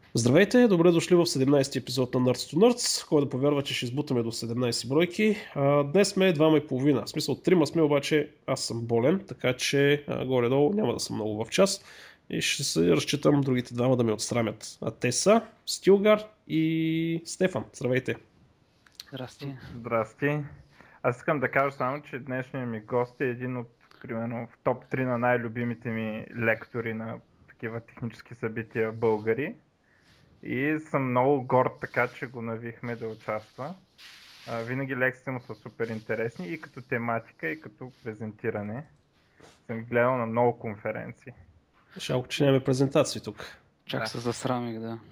Здравейте, добре дошли в 17-ти епизод на Nerds to Nerds. Кой да повярва, че ще избутаме до 17 бройки. Днес сме 2,5. В смисъл 3 сме, обаче аз съм болен, така че горе-долу няма да съм много в час. И ще се разчитам другите двама да ме отстрамят. А те са Стилгар и Стефан. Здравейте. Здрасти. Здрасти. Аз искам да кажа само, че днешният ми гост е един от, примерно, в топ 3 на най-любимите ми лектори на такива технически събития българи. И съм много горд така, че го навихме да участва. Винаги лекциите му са супер интересни и като тематика, и като презентиране. Съм ги гледал на много конференции. Шалко, че нямаме презентации тук. Чак Да. се засрамих, да.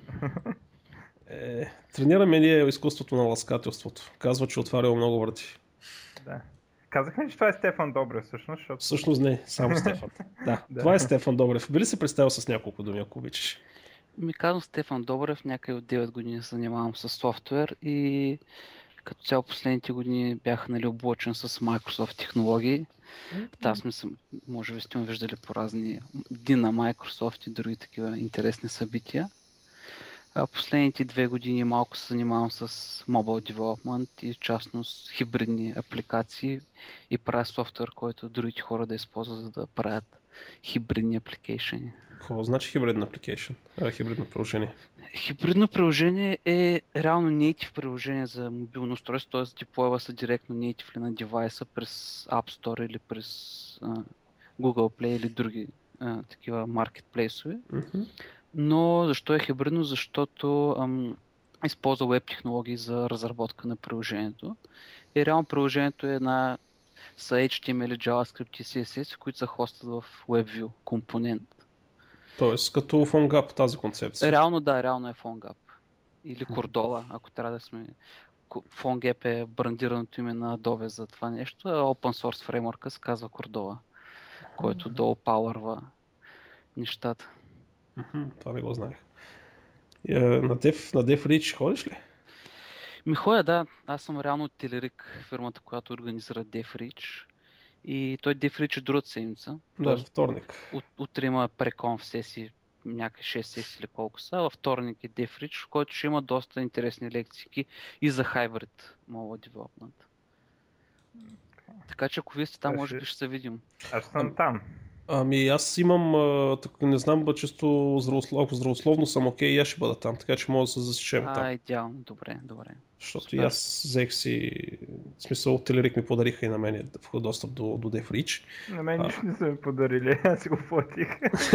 Тренираме ние изкуството на ласкателството. Казва, че отварял много врати. Да. Казахме, че това е Стефан Добрев всъщност, защото... Всъщност не, само Стефан. Да, Да. това е Стефан Добрев. Би ли се представил с няколко думи, ако обичаш? Ми казвам Стефан Добрев, някъде от 9 години се занимавам с софтуер и като цяло последните години бях облачен с Microsoft технологии. Аз може би сте ме виждали по разни дни на Microsoft и други такива интересни събития. Последните 2 години малко се занимавам с Mobile Development и в частност хибридни апликации и правя софтуер, който другите хора да използват, за да правят хибридни апликейшени. Какво значи хибридна application? Хибридно приложение. Хибридно приложение е реално native приложение за мобилно устройство, т.е. деплойва се директно native на девайса през App Store или през Google Play или други такива маркетплейсове. Но защо е хибридно? Защото използва веб технологии за разработка на приложението. И реално приложението е са HTML, JavaScript и CSS, които се хостят в WebView компонент. Тоест, като PhoneGap тази концепция. Реално е PhoneGap. Или Cordova, ако трябва да сме... PhoneGap е брандираното име на Adobe за това нещо, а open source фреймворка се казва Cordova, който долу пауърва нещата. Това не го знаех. На DevReach ходиш ли? Ходя, да. Аз съм реално от Телерик, фирмата, която организира DevReach. И той DevReach е другата седмица. Да, вторник. Утре има преконф сесии, някакви 6 сесии или колко са. Във вторник е DevReach, в който ще има доста интересни лекции и за Hybrid Mobile Development. Така че ако вие сте там, може би ще се видим. Аз съм там. Аз имам, не знам, чисто здравословно съм окей, и аз ще бъда там, така че мога да се засечем там. Идеално, добре. Защото и аз взех си, в смисъл, Телерик ми подариха и на мен достъп до DevReach. На мен нищо не са ми подарили, аз си го платих.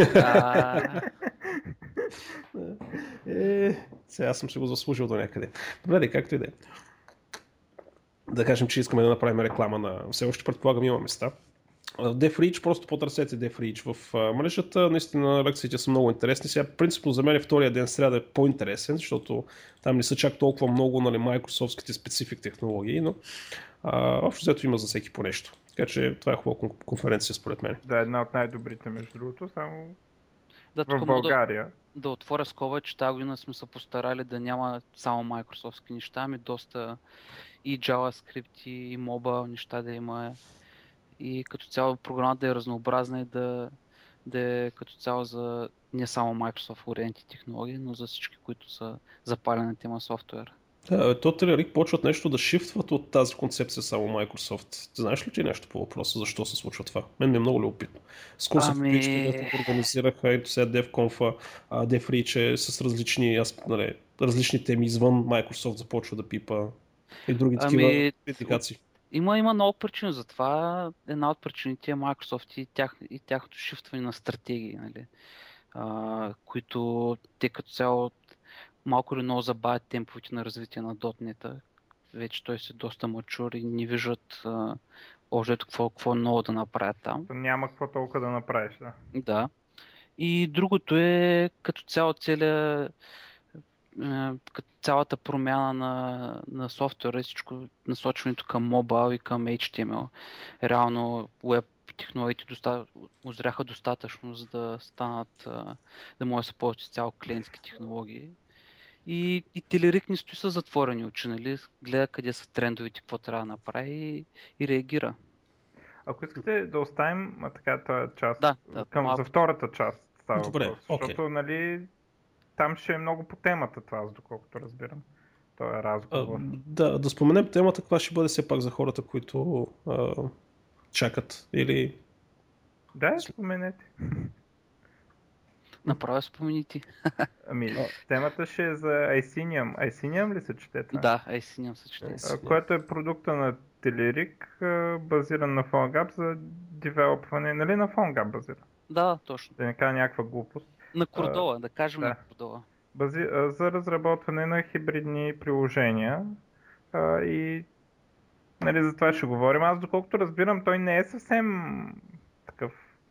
Сега аз съм си го заслужил до някъде. Добре, както и да е. Да кажем, че искаме да направим реклама на... Все още предполагам има места. DevReach, просто потърсете DevReach в мрежата. Наистина лекциите са много интересни. Сега, принципно за мен втория ден трябва да е по-интересен, защото там не са чак толкова много Microsoftските специфик технологии, но общо взето има за всеки по нещо. Така че това е хубава конференция според мен. Да, една от най-добрите между другото, само в България. Да отворя скоба, че тази година сме се постарали да няма само Microsoftски неща, ами доста и JavaScript и mobile неща да има. И като цяло програмата да е разнообразна и да е като цяло за не само Microsoft ориенти технологии, но за всички, които са запалени на тема софтуер. Да, то Телерик почват нещо да шифтват от тази концепция само Microsoft. Знаеш ли ти нещо по въпроса, защо се случва това? Мен ми е много любопитно. Скоро се организираха ето сега DevConf, DevReach с различни теми извън Microsoft започва да пипа и други такива критикации. Има много причини за това. Една от причините е Microsoft и тяхното шифтване на стратегии, нали? Които те като цяло малко или много забавят темповете на развитие на .NET. Вече той се доста мачур и не виждат още какво ново да направят там. Няма какво толкова да направиш, да. Да. И другото е като цялата промяна на софтуера, всичко насочването към мобайл и към HTML. Реално веб технологиите озряха достатъчно, за да станат, да може да се ползват цяло клиентски технологии. И Телерик не стои с затворени очи, нали? Гледа къде са трендовете, какво трябва да направи и реагира. Ако искате да оставим така тази част да, за втората част. Добре, защото, нали, там ще е много по темата това, доколкото разбирам. Това е разговор. Да споменем темата, каква ще бъде все пак за хората, които чакат или... Да, споменете. Направо спомени ти. Темата ще е за Icinium. Icinium ли се чете това? Да, Icinium се чете. Което е продукта на Telerik, базиран на PhoneGap за девелопване, нали на PhoneGap базиран? Да, точно. Да не кажа някаква глупост. На Кордола, да кажем да. на Кордола. За разработване на хибридни приложения и нали, за това ще говорим. Аз доколкото разбирам, той не е съвсем такъв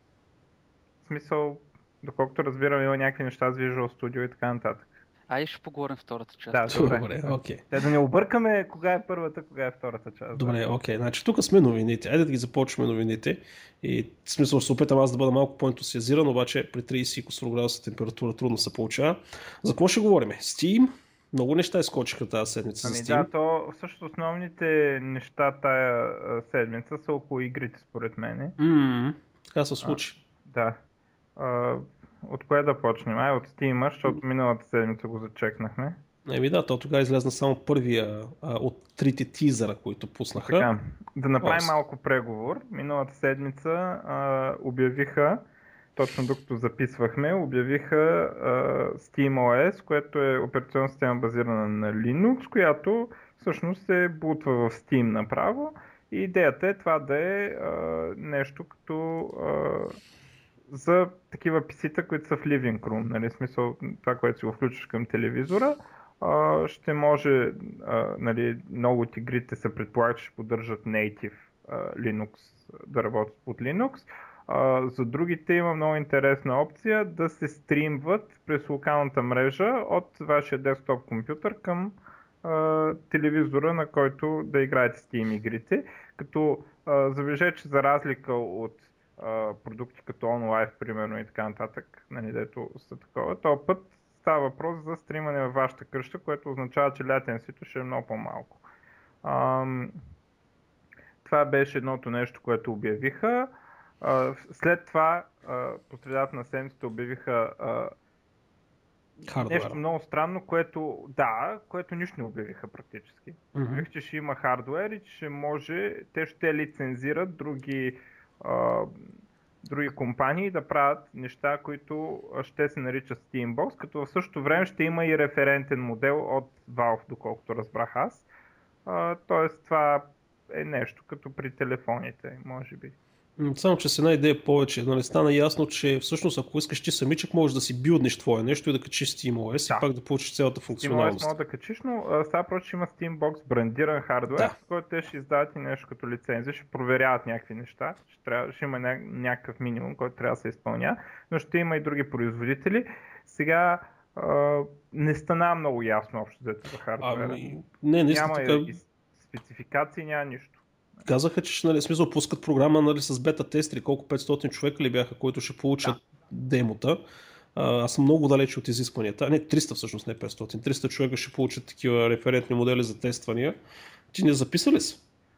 смисъл, доколкото разбирам, има някакви неща с Visual Studio и така нататък. Айде ще поговорим втората част. Да, добре, окей. Да не объркаме кога е първата, кога е втората част. Добре, окей. Значи тук сме новините. Айде да ги започваме новините. И в смисъл ще се опитам аз да бъда малко по-ентусиазиран, обаче при 30 градуса температура трудно се получава. За какво ще говорим? Steam? Много неща изскочиха тази седмица за Steam. Да, то всъщност основните неща тая седмица са около игрите, според мен. Така се случи. Да. От кое да почнем? От Steam, защото миналата седмица го зачекнахме. Да, то тогава излезна само първия от трите тизъра, които пуснаха. Така, да направим малко преговор. Миналата седмица обявиха, точно докато записвахме, обявиха SteamOS, което е операционна система базирана на Linux, която всъщност се бутва в Steam направо. И идеята е това да е нещо като за такива PC-та, които са в Living Room, нали, смисъл това, което си го включиш към телевизора. Ще може, нали, много от игрите се предполага, че ще поддържат native Linux, да работят под Linux. За другите има много интересна опция да се стримват през локалната мрежа от вашия десктоп компютър към телевизора, на който да играете Steam игрите. Като забележете, че за разлика от продукти като OnLive, примерно и така нататък, нали, дето са такова, този път става въпрос за стримане във вашата къща, което означава, че латенсито ще е много по-малко. Това беше едното нещо, което обявиха. След това, по средата на седмицата обявиха нещо много странно, което нищо не обявиха практически. Обявиха, че ще има хардуер и че те ще лицензират други компании да правят неща, които ще се наричат Steambox, като в същото време ще има и референтен модел от Valve, доколкото разбрах аз. Тоест това е нещо като при телефоните, може би. Само, че с една идея повече. Нали, стана ясно, че всъщност ако искаш ти самичък, можеш да си билднеш твое нещо и да качиш SteamOS и пак да получиш цялата функционалност. SteamOS може да качиш, но става просто, че има Steambox брандиран хардуер, с който те ще издават и нещо като лицензия, ще проверяват някакви неща, ще има някакъв минимум, който трябва да се изпълня, но ще има и други производители. Сега не стана много ясно общо за хардуера. Няма и спецификации, няма нищо. Казаха, че нали, смисъл пускат програма нали, с бета-тестери, колко 500 човека ли бяха, които ще получат демота. Аз съм много далече от изискванията. Не, 300 всъщност, не 500. 300 човека ще получат такива референтни модели за тествания. Ти не записали си?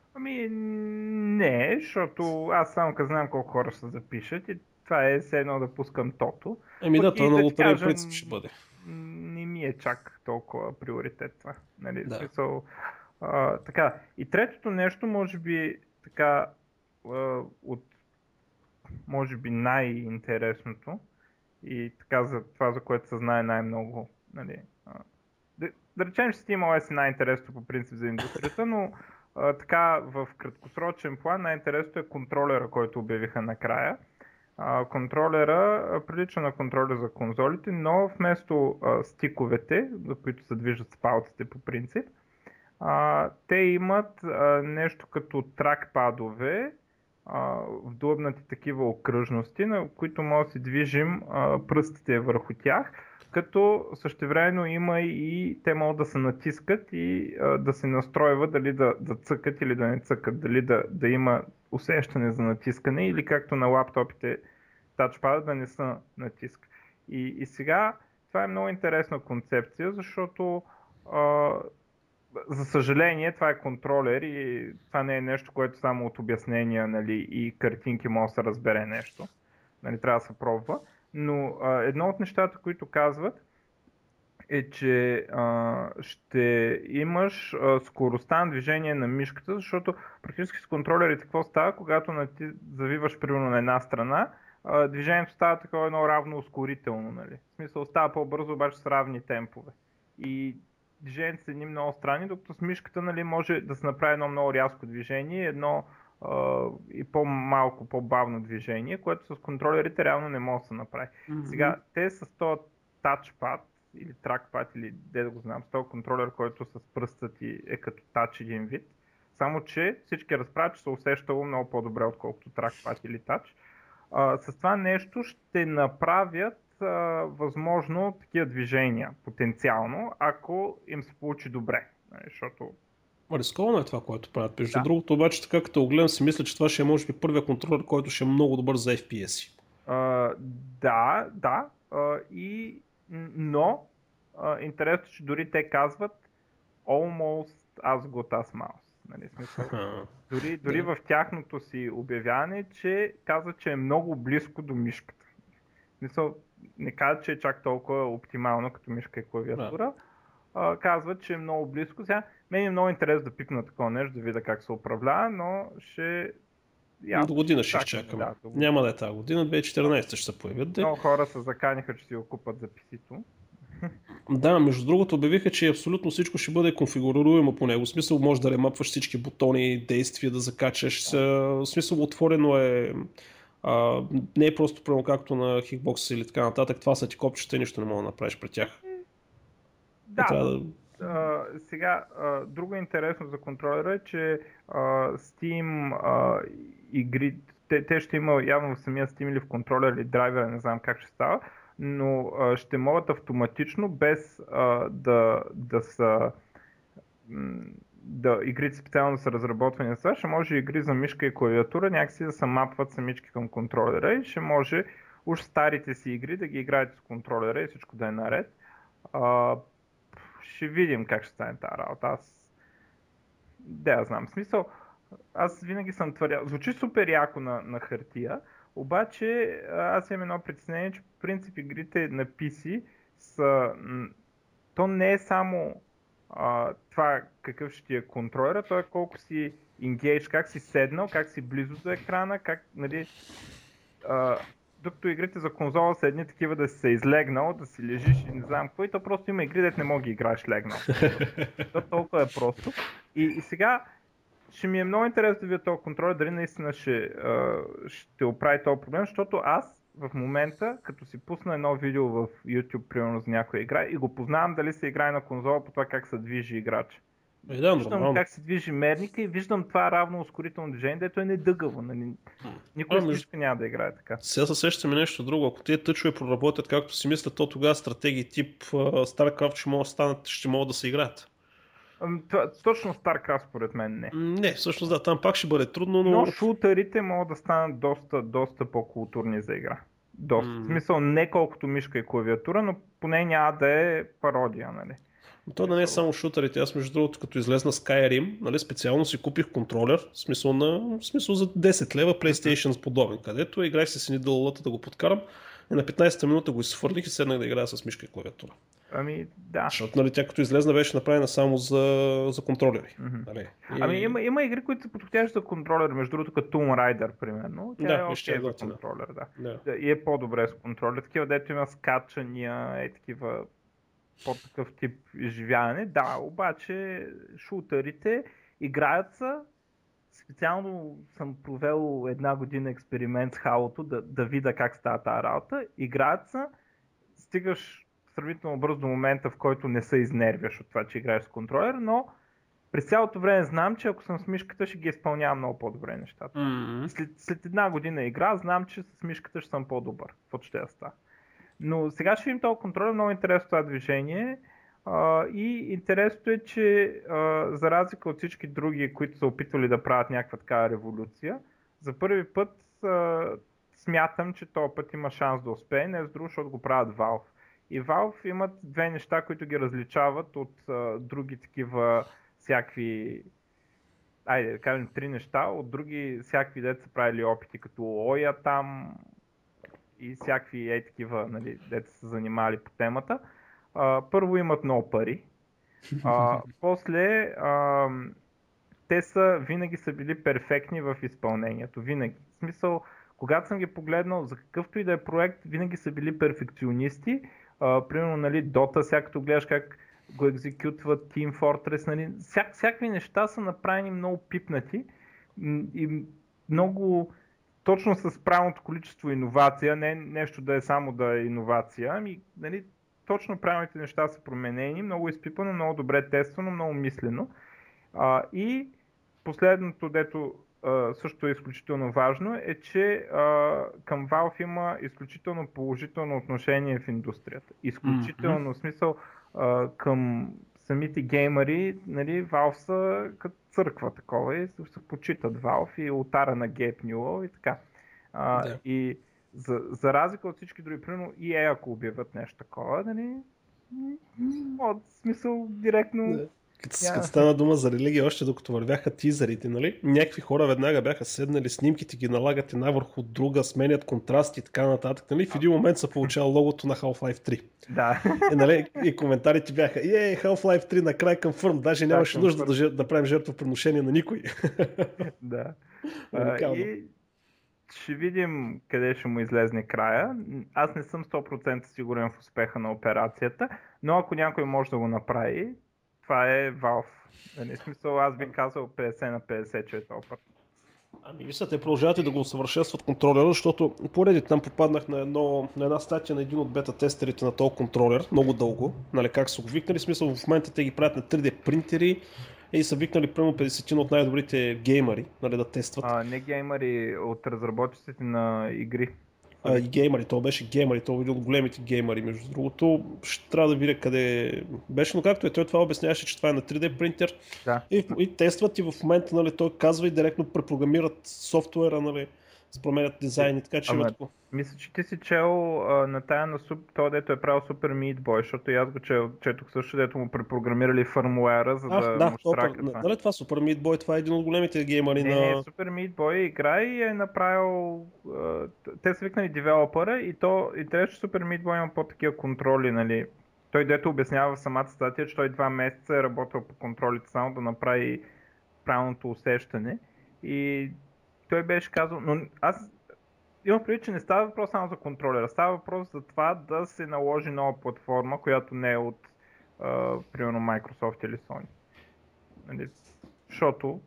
Не, защото аз само знам колко хора ще запишат и това е все едно да пускам тото. Това на лотерия принцип ще бъде. Не ми е чак толкова приоритет това. Нали? Да. Смисъл, така. И третото нещо, може би така, от може би най-интересното и така за това, за което се знае най-много, нали, да речем, че SteamOS е най-интересното по принцип за индустрията, но така в краткосрочен план най-интересното е контролера, който обявиха накрая. Контролера прилича на контролер за конзолите, но вместо стиковете, за които се движат с палците по принцип, те имат нещо като тракпадове, вдлъбнати такива окръжности, на които може да си движим пръстите върху тях, като същевременно има и те могат да се натискат и да се настройват дали да цъкат или да не цъкат, дали да има усещане за натискане или както на лаптопите тачпада да не са натиск. И сега това е много интересна концепция, защото за съжаление това е контролер и това не е нещо, което само от обяснения, нали, и картинки може да се разбере нещо. Нали, трябва да се пробва. Но едно от нещата, които казват, е, че ще имаш скоростта на движение на мишката, защото практически с контролерите какво става, когато ти завиваш примерно на една страна, движението става такова едно равно ускорително, нали? В смисъл става по-бързо, обаче с равни темпове. И движението са едни много странни, докато с мишката, нали, може да се направи едно много рязко движение, едно и по-малко, по-бавно движение, което с контролерите реално не може да се направи. Сега, те с този тачпад или тракпад, или де да го знам, с този контролер, който с пръста ти е като тач един вид, само че всички разправят, че се усещало много по-добре, отколкото тракпад или тач. С това нещо ще направят възможно такива движения, потенциално, ако им се получи добре. Защото... Рисковано е това, което правят. Между другото, обаче, така като го гледам, си мисля, че това ще е може би първия контролер, който ще е много добър за FPS-и. Да, но интересно, че дори те казват almost as good as mouse. Нали, смисъл? Дори в тяхното си обявяване, че казват, че е много близко до мишката. Смисъл, не казват, че е чак толкова оптимално като мишка и клавиатура. Казват, че е много близко. Сега, мен е много интересно да пипна такова нещо, да видя как се управлява, но ще... До година ще изчакаме. Няма да е тази година, 2014 ще се появят. Много хора се заканиха, че си го купат за PC-то. Да, между другото обявиха, че абсолютно всичко ще бъде конфигурируемо по него. В смисъл може да ремапваш всички бутони, действия, да закачаш. В смисъл отворено е... не е просто прямо както на Hitbox или така нататък. Това са ти копчета и нищо не мога да направиш при тях. Да. Сега, друго интересно за контролера е, че Steam игри, те ще има явно в самия Steam или в контролер или драйвера, не знам как ще става, но ще могат автоматично, без да игрите специално са разработвани за това, ще може игри за мишка и клавиатура някакси да се мапват самички към контролера и ще може уж старите си игри да ги играете с контролера и всичко да е наред. Ще видим как ще стане тази работа. Да, знам. В смисъл, аз винаги съм твърдял. Звучи супер яко на хартия, обаче аз имам едно притеснение, че в принцип игрите на PC са... То не е само това какъв ще ти е контролера, то е колко си engage, как си седнал, как си близо до екрана, как, нали... Докато игрите за конзола са едни такива да си се излегнал, да си лежиш и не знам какво, и то просто има игри, дето не мога да играеш легнал. То толкова е просто. И сега ще ми е много интересно да видя този контролер, дали наистина ще оправи този проблем, защото аз в момента, като си пусна едно видео в YouTube, примерно за някоя игра, и го познавам дали се играе на конзола по това как се движи играч. Виждам как се движи мерника и виждам това равно ускорително движение, дето е недъгаво. Нали? Никой всичко няма да играе така. Сега се сещаме нещо друго. Ако тези тъчове проработят както си мислят, то тогава стратегии тип StarCraft ще могат да се играят. Точно StarCraft според мен не. Не, всъщност да, там пак ще бъде трудно, но шутерите могат да станат доста по-културни за игра. В смисъл не колкото мишка и клавиатура, но поне няма да е пародия, нали? То да не е само шутерите. Аз между другото, като излезна Skyrim, нали, специално си купих контролер, в смисъл за 10 лева PlayStation с подобен, където играх си едни дъллата да го подкарам и на 15-та минута го изхвърлих и седнах да играя с мишка и клавиатура. Да. Защото нали, тя като излезна беше направена само за контролери. Нали? Има игри, които са подходящи за контролер, между другото като Tomb Raider, примерно. Тя е окей за контролер, да. И е по-добре с контролер. Такива, дето има скачания, такива по-такъв тип изживяване. Да, обаче шутерите играят са. Специално съм провел една година експеримент с Halo да видя как става тази работа. Играят са, стигаш сравнително бързо до момента, в който не се изнервяш от това, че играеш с контролер, но през цялото време знам, че ако съм с мишката, ще ги изпълнявам много по-добре нещата. След една година игра, знам, че с мишката ще съм по-добър. Каквото ще да става. Но сега ще видим този контролер, много интересно това движение. И интересното е, че за разлика от всички други, които са опитвали да правят някаква такава революция, за първи път смятам, че този път има шанс да успее, не за друго, защото го правят Valve. И Valve имат две неща, които ги различават от други такива всякакви, айде да кажем три неща, от други всякакви деца са правили опити, като Oya там и всякакви такива, нали, деца са занимавали по темата. Първо имат много пари, после те винаги са били перфектни в изпълнението. Винаги. В смисъл, когато съм ги погледнал за какъвто и да е проект, винаги са били перфекционисти. Примерно, нали, Dota, сега като гледаш как го екзекютват, Team Fortress, нали, всякакви неща са направени много пипнати и много точно с правилното количество иновация, не нещо да е само да е иновация, ами, нали, точно правилните неща са променени, много изпипано, много добре тествано, много мислено. И последното, дето също е изключително важно, е, че към Valve има изключително положително отношение в индустрията. Изключително, в смисъл, към самите геймери, нали, Valve са като църква такова и се почитат Valve и ултара на Гейб Нюъл и така. И за разлика от всички други, примерно EA, ако обявят нещо такова, нали, в смисъл директно... Като стана дума за религия, още докато вървяха тизерите, нали? Някакви хора веднага бяха седнали, снимките ги налагат една върху друга, сменят контрасти и така нататък. Нали? В един момент се получава логото на Half-Life 3. Да. Нали? И коментарите бяха: Half-Life 3 накрай конфърм, даже нямаше нужда да правим жертвоприношение на никой. Да. И ще видим къде ще му излезне края. Аз не съм 100% сигурен в успеха на операцията, но ако някой може да го направи, това е Valve. В смисъл, аз би казал 50 на 50, че е този път. Ами вижте, те продължават да го усъвършенстват контролера, защото поради там попаднах на една статия на един от бета-тестерите на този контролер, много дълго, нали, как са го викнали, смисъл в момента те ги правят на 3D принтери и са викнали примерно 50 от най-добрите геймери, нали, да тестват. Не геймери, от разработчиците на игри. И геймери, то беше геймери, то един от големите геймери, между другото. Ще трябва да видя къде беше, но както той това обясняваше, че това е на 3D принтер. Да. И тестват и в момента, нали, той казва и директно препрограмират софтуера, нали, променят дизайни, така че има такова. Мисля, че ти си чел на тая на това, дето е правил Super Meat Boy, защото и аз го четох също, дето му препрограмирали фърмуера, за да му штрака това. Нали, това Super Meat Boy, това е един от големите геймери на... Не, Super Meat Boy играе и е направил... Те са викнали девелопера и трябва, че Super Meat Boy има по-такива контроли, нали. Той дето обяснява в самата статия, че той 2 месеца е работил по контролите само да направи правилното усещане и той беше казал, но аз имам предвид, че не става въпрос само за контролера, става въпрос за това да се наложи нова платформа, която не е от примерно Microsoft или Sony. Нали? Защото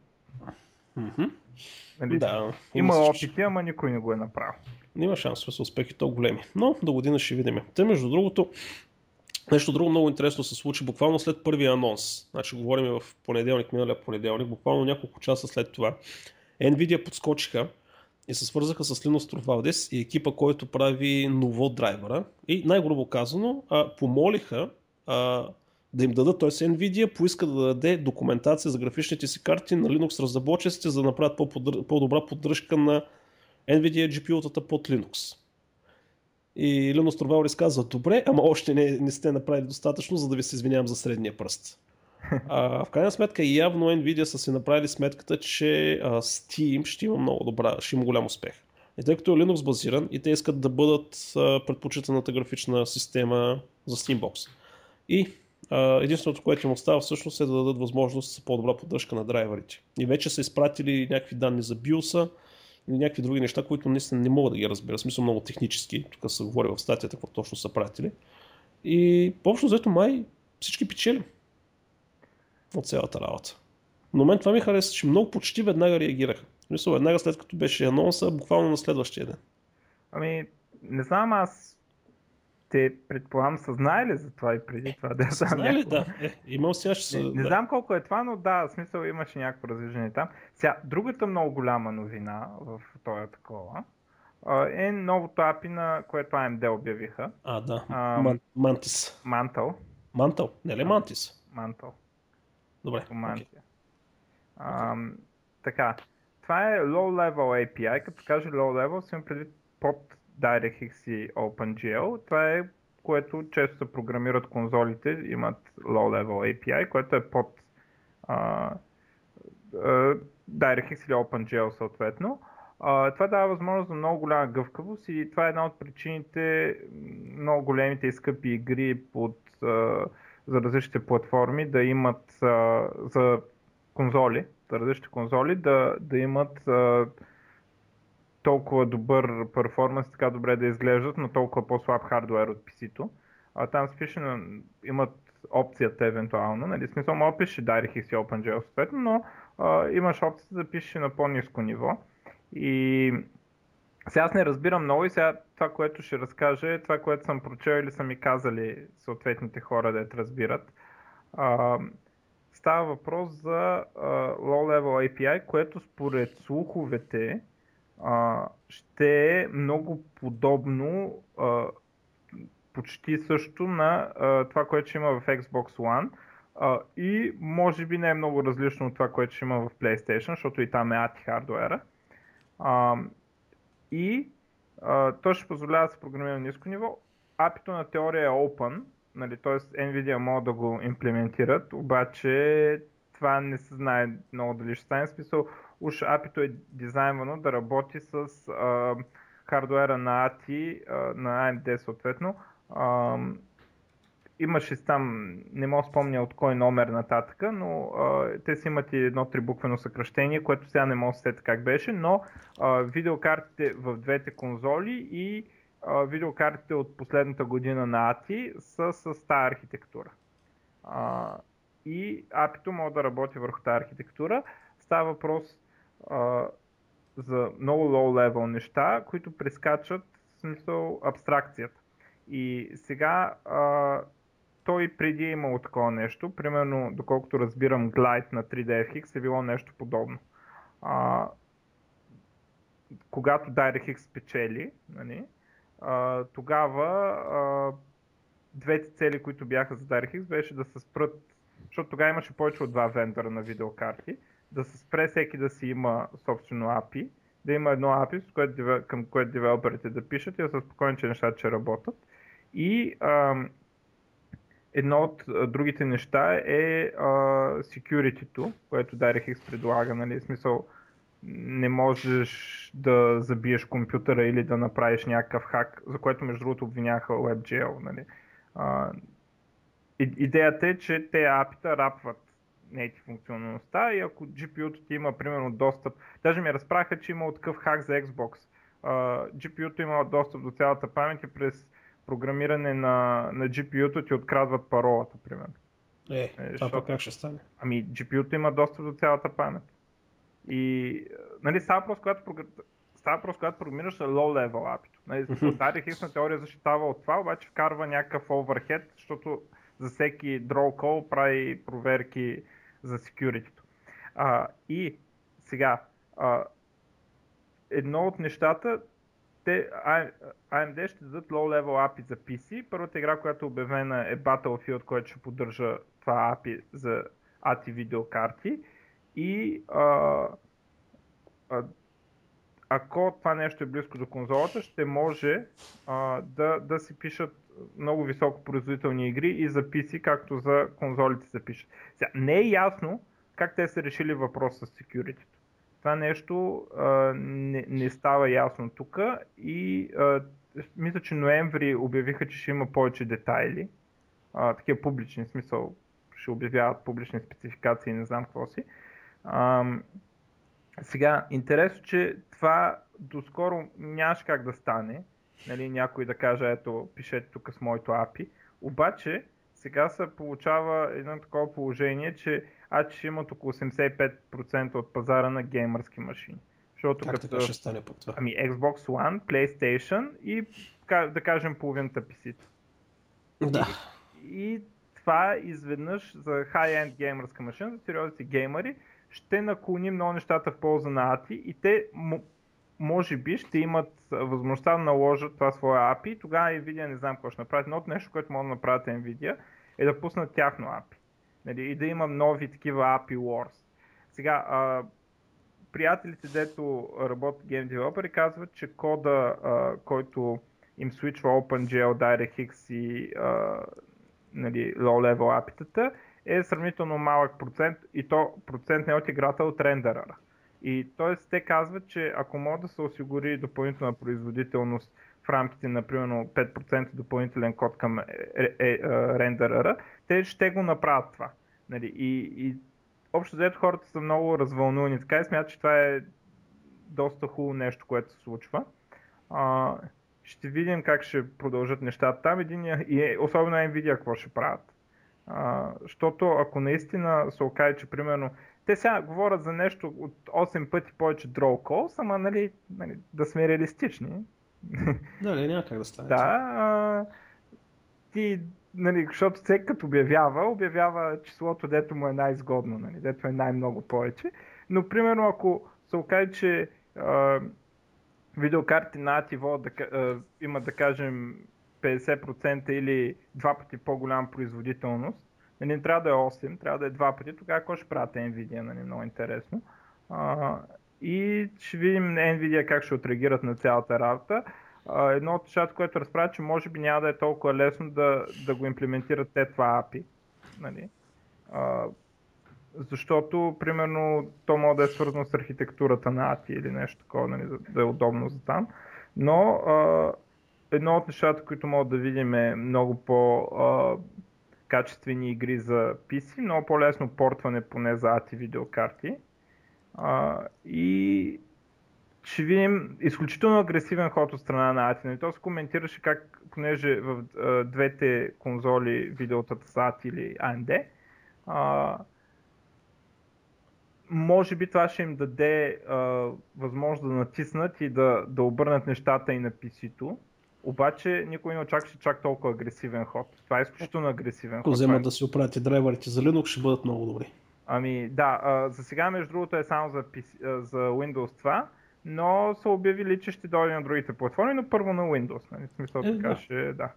нали, да, има опити, ама никой не го е направил. Има шансове с успехи то големи, но до година ще видим. Те между другото, нещо друго много интересно се случи буквално след първия анонс. Значи говорим в понеделник, миналия понеделник, буквално няколко часа след това. Nvidia подскочиха и се свързаха с Linus Torvalds и екипа, който прави ново драйвера и най-грубо казано помолиха да им дадат, т.е. Nvidia поиска да даде документация за графичните си карти на Linux разработчиците, за да направят по-добра поддръжка на Nvidia GPU-тата под Linux. И Linus Torvalds казва: добре, ама още не сте направили достатъчно, за да ви се извинявам за средния пръст. В крайна сметка явно Nvidia са си направили сметката, че Steam ще има голям успех. И тъй като е Linux базиран и те искат да бъдат предпочитаната графична система за Steambox. И единственото, което им остава всъщност е да дадат възможност за по-добра поддръжка на драйверите. И вече са изпратили някакви данни за BIOS-а или някакви други неща, които наистина не мога да ги разбера. В смисъл много технически, тук се говори в статията какво точно са пратили. И по-общо взето май всички печели от цялата работа. Но мен това ми хареса, че много почти веднага реагираха. Мисля, веднага след като беше анонса, буквално на следващия ден. Ами, не знам аз. Те, предполагам, са знаели за това и преди това да са знаели, да. Имал сега ще не знам колко е това, но да, в смисъл имаше някакво развиждане там. Сега, другата много голяма новина в този такова е новото API, на което AMD обявиха. Да. Mantis. Mantle? Не ли Mantis? Mantle. Добре. Okay. Така, това е low-level API, като кажа low-level, си имам предвид под DirectX и OpenGL. Това е, което често се програмират конзолите, имат low-level API, което е под DirectX или OpenGL съответно. Това дава възможност за много голяма гъвкавост и това е една от причините много големите и скъпи игри под за различните платформи да имат за конзоли, за различните конзоли да имат толкова добър перформанс, така добре да изглеждат, но толкова по-слаб хардуер от PC-то. Там спише имат опцията евентуално, нали, смисъл може да пишеш DirectX и OpenGL съответно, но имаш опцията да пишеш на по-ниско ниво. И сега аз не разбирам много и сега това, което ще разкажа е това, което съм прочел или са ми казали съответните хора, да разбират. Става въпрос за Low-Level API, което според слуховете ще е много подобно, почти също на това, което ще има в Xbox One и може би не е много различно от това, което ще има в PlayStation, защото и там е ATI хардуера. И то ще позволява да се програмира на ниско ниво. API-то на теория е open, нали, т.е. NVIDIA могат да го имплементират, обаче това не се знае много дали ще стане. В смисъл, уж API-то е дизайнвано да работи с хардуера на ATI, на AMD съответно. Имаше там, не мога да спомня от кой номер нататъка, но те си имат и едно трибуквено съкръщение, което сега не мога да се сетя как беше, но видеокартите в двете конзоли и видеокартите от последната година на ATI са с тази архитектура. И API-то може да работи върху тази архитектура. Става въпрос за много low-level неща, които прескачат в смисъл абстракцията. И сега той преди е имало такова нещо, примерно, доколкото разбирам, Glide на 3DFX е било нещо подобно. Когато DirectX спечели, нали, тогава двете цели, които бяха за DirectX, беше да се спрат, защото тогава имаше повече от два вендора на видеокарти, да се спре всеки да си има собствено API, да има едно API, към което девелоперите да пишат и да са спокойни, че нещата ще работят. И едно от другите неща е security-то, което DirectX предлага, нали, в смисъл не можеш да забиеш компютъра или да направиш някакъв хак, за което между другото обвиняха WebGL. Нали. Идеята е, че те API-та рапват native функционалността и ако GPU-то ти има примерно достъп, даже ми разправиха, че има такъв хак за Xbox. GPU-то има достъп до цялата памет и през програмиране на GPU-то ти открадват паролата, примерно. Това пък как ще стане? Ами GPU-то има достъп до цялата памет. И нали, става въпрос, когато програмираш за low-level API-то. Нали, DirectX на теория защитава от това, обаче вкарва някакъв overhead, защото за всеки draw call прави проверки за security-то. И сега, едно от нещата, AMD ще дадат low-level API за PC. Първата игра, която е обявена е Battlefield, който ще поддържа това API за ATI видеокарти. И ако това нещо е близко до конзолата, ще може да се пишат много високо производителни игри и за PC, както за конзолите се пишат. Сега, не е ясно как те са решили въпрос с security-то. Това нещо не става ясно тук и мисля, че ноември обявиха, че ще има повече детайли, такива публични, в смисъл ще обявяват публични спецификации, не знам какво си. Сега, интересно, че това доскоро нямаше как да стане, нали, някой да каже, ето, пишете тук с моето API, обаче сега се получава едно такова положение, че ще имат около 85% от пазара на геймърски машини. Защото как така ще стане по това? Ами Xbox One, PlayStation и да кажем половината PC-та. Да. И това изведнъж за high-end геймърска машина, за сериозните геймъри, ще наклони много нещата в полза на ATI и те може би ще имат възможността да наложат това своя API. Тогава Nvidia не знам какво ще направят. Но нещо, което могат да направят Nvidia е да пуснат тяхно API. Нали? И да има нови такива API Wars. Сега, приятелите, дето работят Game Developer, казват, че кода, който им свичва OpenGL, DirectX и нали, low-level API-тата, е сравнително малък процент и то процент не от играта, от рендерера. И т.е. те казват, че ако може да се осигури допълнителна производителност в в рамките на примерно 5% допълнителен код към рендерера, те ще го направят това. Нали? И общо взето хората са много развълнувани така и смятат, че това е доста хубаво нещо, което се случва. Ще видим как ще продължат нещата там, особено Nvidia какво ще правят. Защото ако наистина се окаже, че примерно те сега говорят за нещо от 8 пъти повече draw calls, ама нали, да сме реалистични. Няма как да стане. Да, нали, защото всеки като обявява числото, дето му е най-изгодно, нали, дето е най-много повече. Но примерно ако се окаже, че видеокарти на ATI имат да кажем 50% или 2 пъти по-голям производителност, нали, не трябва да е 8, трябва да е 2 пъти, тогава какво ще правят Nvidia, нали, много интересно. И ще видим Nvidia как ще отреагират на цялата работа. Едно от нещата, което разправя, че може би няма да е толкова лесно да го имплементират те това API. Нали? Защото, примерно, то може да е свързано с архитектурата на ATI или нещо такова, нали, да е удобно за там. Но едно от нещата, които могат да видим е много по-качествени игри за PC, много по-лесно портване поне за ATI видеокарти. И ще видим изключително агресивен ход от страна на ATI. То се коментираше как, понеже в двете конзоли видеотата са ATI или AMD, може би това ще им даде възможност да натиснат и да обърнат нещата и на PC-то. Обаче никой не очакваше чак толкова агресивен ход. Това е изключително агресивен ход. Ако вземат да си оправят и драйверите за Linux, ще бъдат много добри. Ами да, за сега между другото е само за Windows това, но са обявили, че ще дойде на другите платформи, но първо на Windows. Нали? В смисъл така ще, да.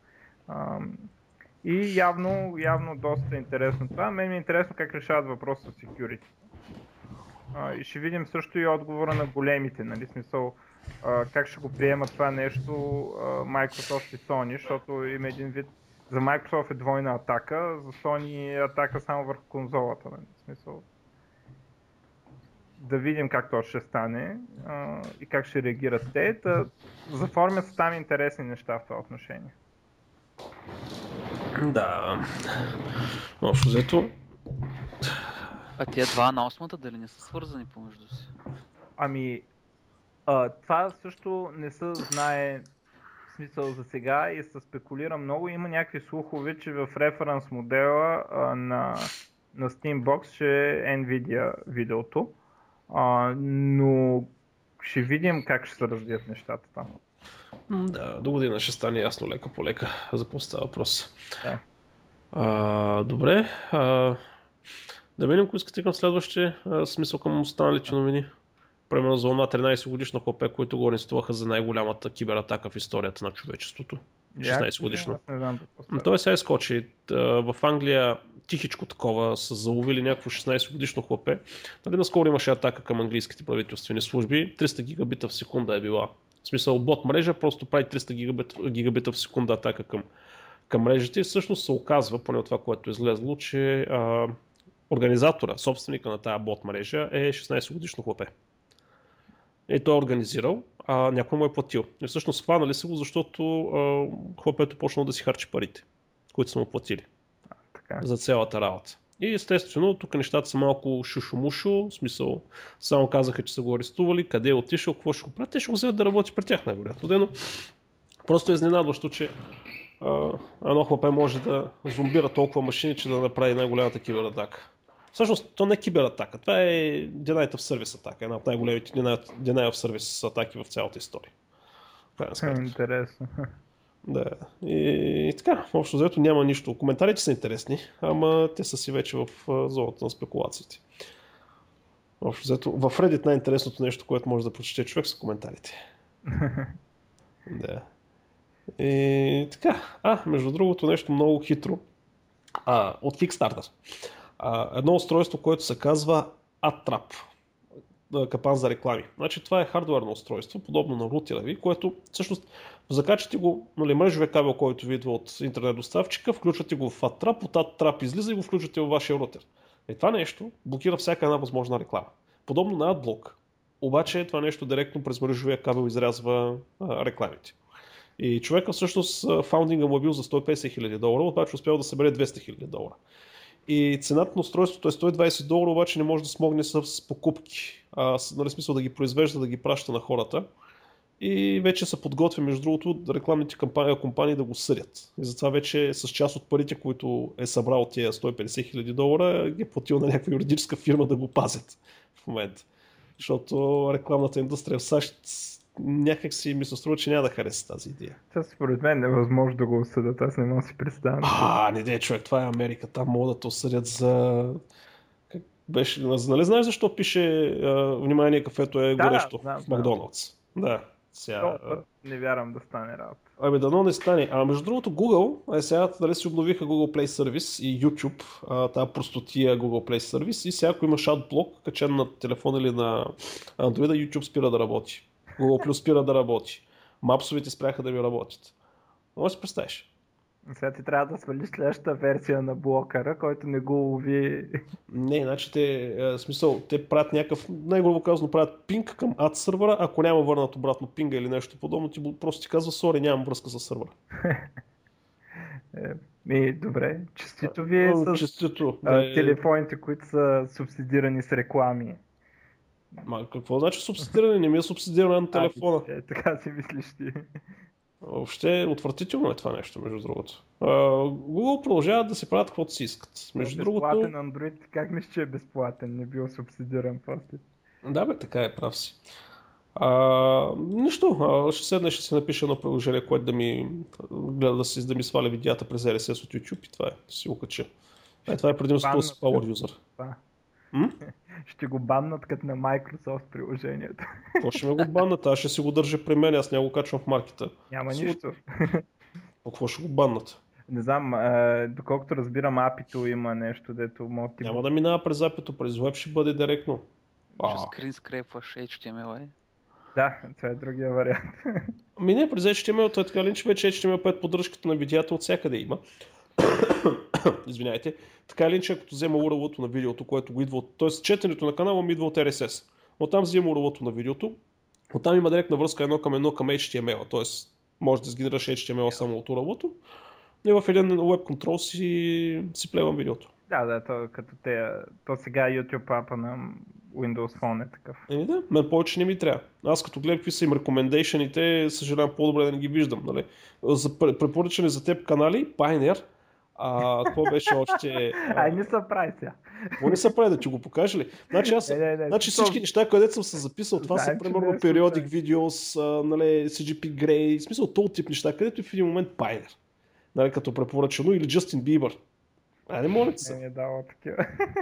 И явно доста интересно това. Мен ми е интересно как решават въпроса с security. И ще видим също и отговора на големите, нали? В смисъл как ще го приемат това нещо Microsoft и Sony, защото има един вид, за Microsoft е двойна атака, за Sony е атака само върху конзолата. Нали? В смисъл да видим как това ще стане и как ще реагират те. Заформят се там интересни неща в това отношение. Да, общо взето. А тия два на 8-та дали не са свързани помежду си? Ами, това също не се знае в смисъл за сега и се спекулира много. Има някакви слухове, че в референс модела на Steambox ще е Nvidia видеото. Но ще видим как ще се развият нещата там. Да, до година ще стане ясно лека по лека за какво става въпрос. Да. Добре, да видим, ако искате към следващия смисъл към останалите новини. Примерно за една 13 годишна хлопе, които го арестуваха за най-голямата кибератака в историята на човечеството. 16 годишно. Той сега изкочи. В Англия тихичко такова са заловили някакво 16 годишно хлопе. Нали, наскоро имаше атака към английските правителствени служби. 300 гигабита в секунда е била. В смисъл бот мрежа просто прави 300 гигабита в секунда атака към мрежите и всъщност се оказва, поне от това, което е излезло, че организатора, собственика на тази бот мрежа е 16 годишно хлопе. И той е организирал, а някой му е платил. И всъщност хванали се го, защото хлопето почнало да си харчи парите, които са му платили за цялата работа. И естествено, тук нещата са малко шушо-мушо, в смисъл, само казаха, че са го арестували, къде е отишъл, какво ще го правят, те ще го вземат да работи при тях най-вероятно. Но просто е изненадващо, че едно хлопе може да зомбира толкова машини, че да направи най-голямата кибератака. Всъщност, то не е кибератака, това е Denial of Service атака, една от най-големите Denial of Service атаки в цялата история. Интересно. Да, и така, общо взето няма нищо. Коментарите са интересни, ама те са си вече в зоната на спекулациите. Общо взето, в Reddit най-интересното нещо, което може да прочете човек, са коментарите. Да. И така, между другото нещо много хитро от Kickstarter. Едно устройство, което се казва AdTrap, капан за реклами. Значи това е хардуерно устройство, подобно на рутера ви, което всъщност закачате го, мрежовия кабел, който ви идва от интернет доставчика, включвате го в AdTrap, от AdTrap излиза и го включвате във вашия рутер. И това нещо блокира всяка една възможна реклама. Подобно на AdBlock, обаче това нещо директно през мрежовия кабел изрязва рекламите. И човека всъщност фаундинга му е бил за $150,000, обаче успял да събере $200,000. И цената на устройството е $120, обаче не може да смогне с покупки. Нали, смисъл да ги произвежда, да ги праща на хората. И вече се подготвя, между другото, рекламните компании да го съдят. И затова вече с част от парите, които е събрал тия $150,000, ги е платил на някаква юридическа фирма да го пазят в момента. Защото рекламната индустрия в САЩ някак си ми се струва, че няма да хареса тази идея. Това според мен е невъзможно да го осъдят, аз не мога да си представям. Не де, човек, това е Америка, там могат да те осъдят за... Как беше, нали знаеш защо пише внимание, кафето е горещо в Макдоналдс? Да. Сега, не вярвам да стане работа. Дано не стане. Между другото Google, сега дали си обновиха Google Play Service и YouTube, тази простотия Google Play Service и сега ако имаш адблок, качен на телефон или на Android, YouTube спира да работи. Google Plus спира да работи. Мапсовете спряха да ви работят. Може да си представиш. Сега ти трябва да свалиш следващата версия на блокъра, който не го лови. Не, значи те правят някакъв, най-грубо казано, правят пинг към ад сървъра, ако няма върнат обратно пинга или нещо подобно, ти просто ти казва, сори, нямам връзка с сървъра. Добре, честито ви е с телефоните, които са субсидирани с реклами. Какво значи субсидиране? Не ми е субсидиране на телефона. Така си мислиш ти. Въобще отвратително е това нещо, между другото. Google продължават да си правят каквото си искат. Безплатен Android, как мислиш, че е безплатен? Не бил субсидиран после. Да бе, така е, прав си. Нищо, ще седна и ще си напиша едно приложение, което да ми гледа да ми сваля видеята през RSS от YouTube и това е, да си го кача. Това е предимството с Power User. Ще го баннат като на Microsoft приложението. То ще ме го баннат, аз ще си го държа при мен, аз не го качвам в маркета. Няма нищо. Какво ще го баннат? Не знам, доколкото разбирам, API-то има нещо, дето може ти... Няма да минава през API-то, през Web ще бъде директно. Ще скрин скрепваш HTML, Да, това е другия вариант. Не, през HTML, той така ли, че вече HTML5 поддръжката на видеята от всякъде има. Извинявайте. Така или иначе, ако взема URL-то на видеото, което го идва от... Тоест, четенето на канала ми идва от RSS. Оттам взема URL-то на видеото. Оттам има директна връзка едно към HTML. Тоест, може да сгенерираш HTML само от URL-то. И в един Web Control си плевам видеото. Да, то сега YouTube апа на Windows Phone е такъв. Да, мен повече не ми трябва. Аз като гледам какви са им рекомендейшените, съжалявам по-добре да не ги виждам. Нали? За препоръчани за теб канали, Pioneer, какво беше още... не се прави сега. Какво не се прави, да ти го покажа ли? Значи всички неща, където съм се записал, това са примерно периодик видеос, нали, CGP Grey, в смисъл този тип неща, където и в един момент Pioneer. Нали, като препоръчано, или Justin Bieber. Не моля се. Не е дало такива.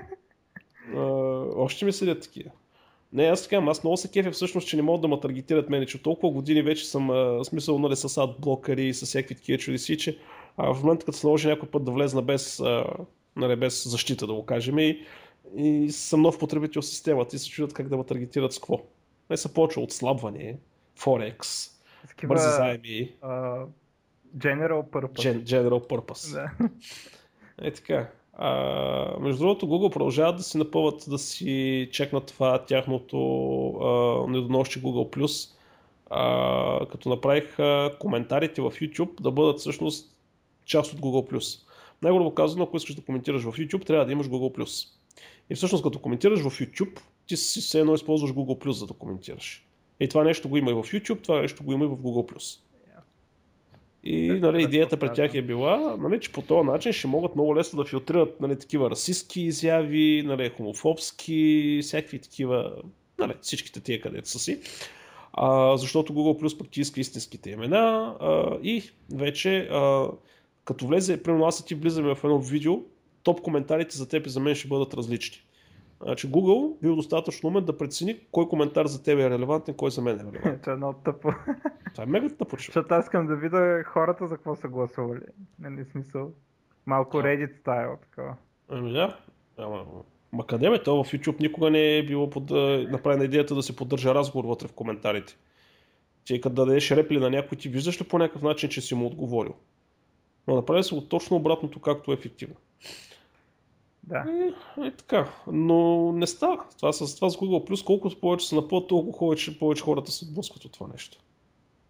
Още ми седят такива. Не, аз така, аз много се кефя всъщност, че не могат да ме таргетират мене, че толкова години вече съм смисъл, нали, с адблокъри и с всякакви такива чудеси, че в момента като се наложи някой път да влезна без защита, да го кажем, и съм нов потребител в системата и се чудят как да ме таргетират с какво. Не се почва отслабване, Forex, бързи заеми. General purpose. General purpose. Да. Така. Между другото, Google продължават да си напълват, да си чекнат това тяхното недоносче Google+, като направих коментарите в YouTube да бъдат всъщност част от Google+. Най-грубо казано, ако искаш да коментираш в YouTube, трябва да имаш Google+. И всъщност като коментираш в YouTube, ти си все едно използваш Google+, за да коментираш. И това нещо го има и в YouTube, това нещо го има и в Google+. И нали, идеята пред тях е била, нали, че по този начин ще могат много лесно да филтрират, нали, такива расистски изяви, нали, хомофобски, всякакви такива, нали, всичките тия където са си. Защото Google Plus пък ти иска истинските имена и вече като влезе, примерно аз и ти влизаме в едно видео, топ коментарите за теб и за мен ще бъдат различни. Значи Google бил достатъчно умен да прецени кой коментар за теб е релевантен, кой за мен е релевантен. Това е много тъпо. Това е мега тъпо. Защото аз искам да видя хората за какво са гласували. Не смисъл. Малко Reddit стайл такова. Да. Ма къде бе? То в YouTube никога не е било направена идеята да се поддържа разговор вътре в коментарите. Ти като да дадеш репли на някой, ти виждаш ли по някакъв начин, че си му отговорил? Но направи се от точно обратното, както е ефективно. Да. Така, но не става. Това с Google+, колкото повече се напълват, толкова повече хората се отблъскват от това нещо.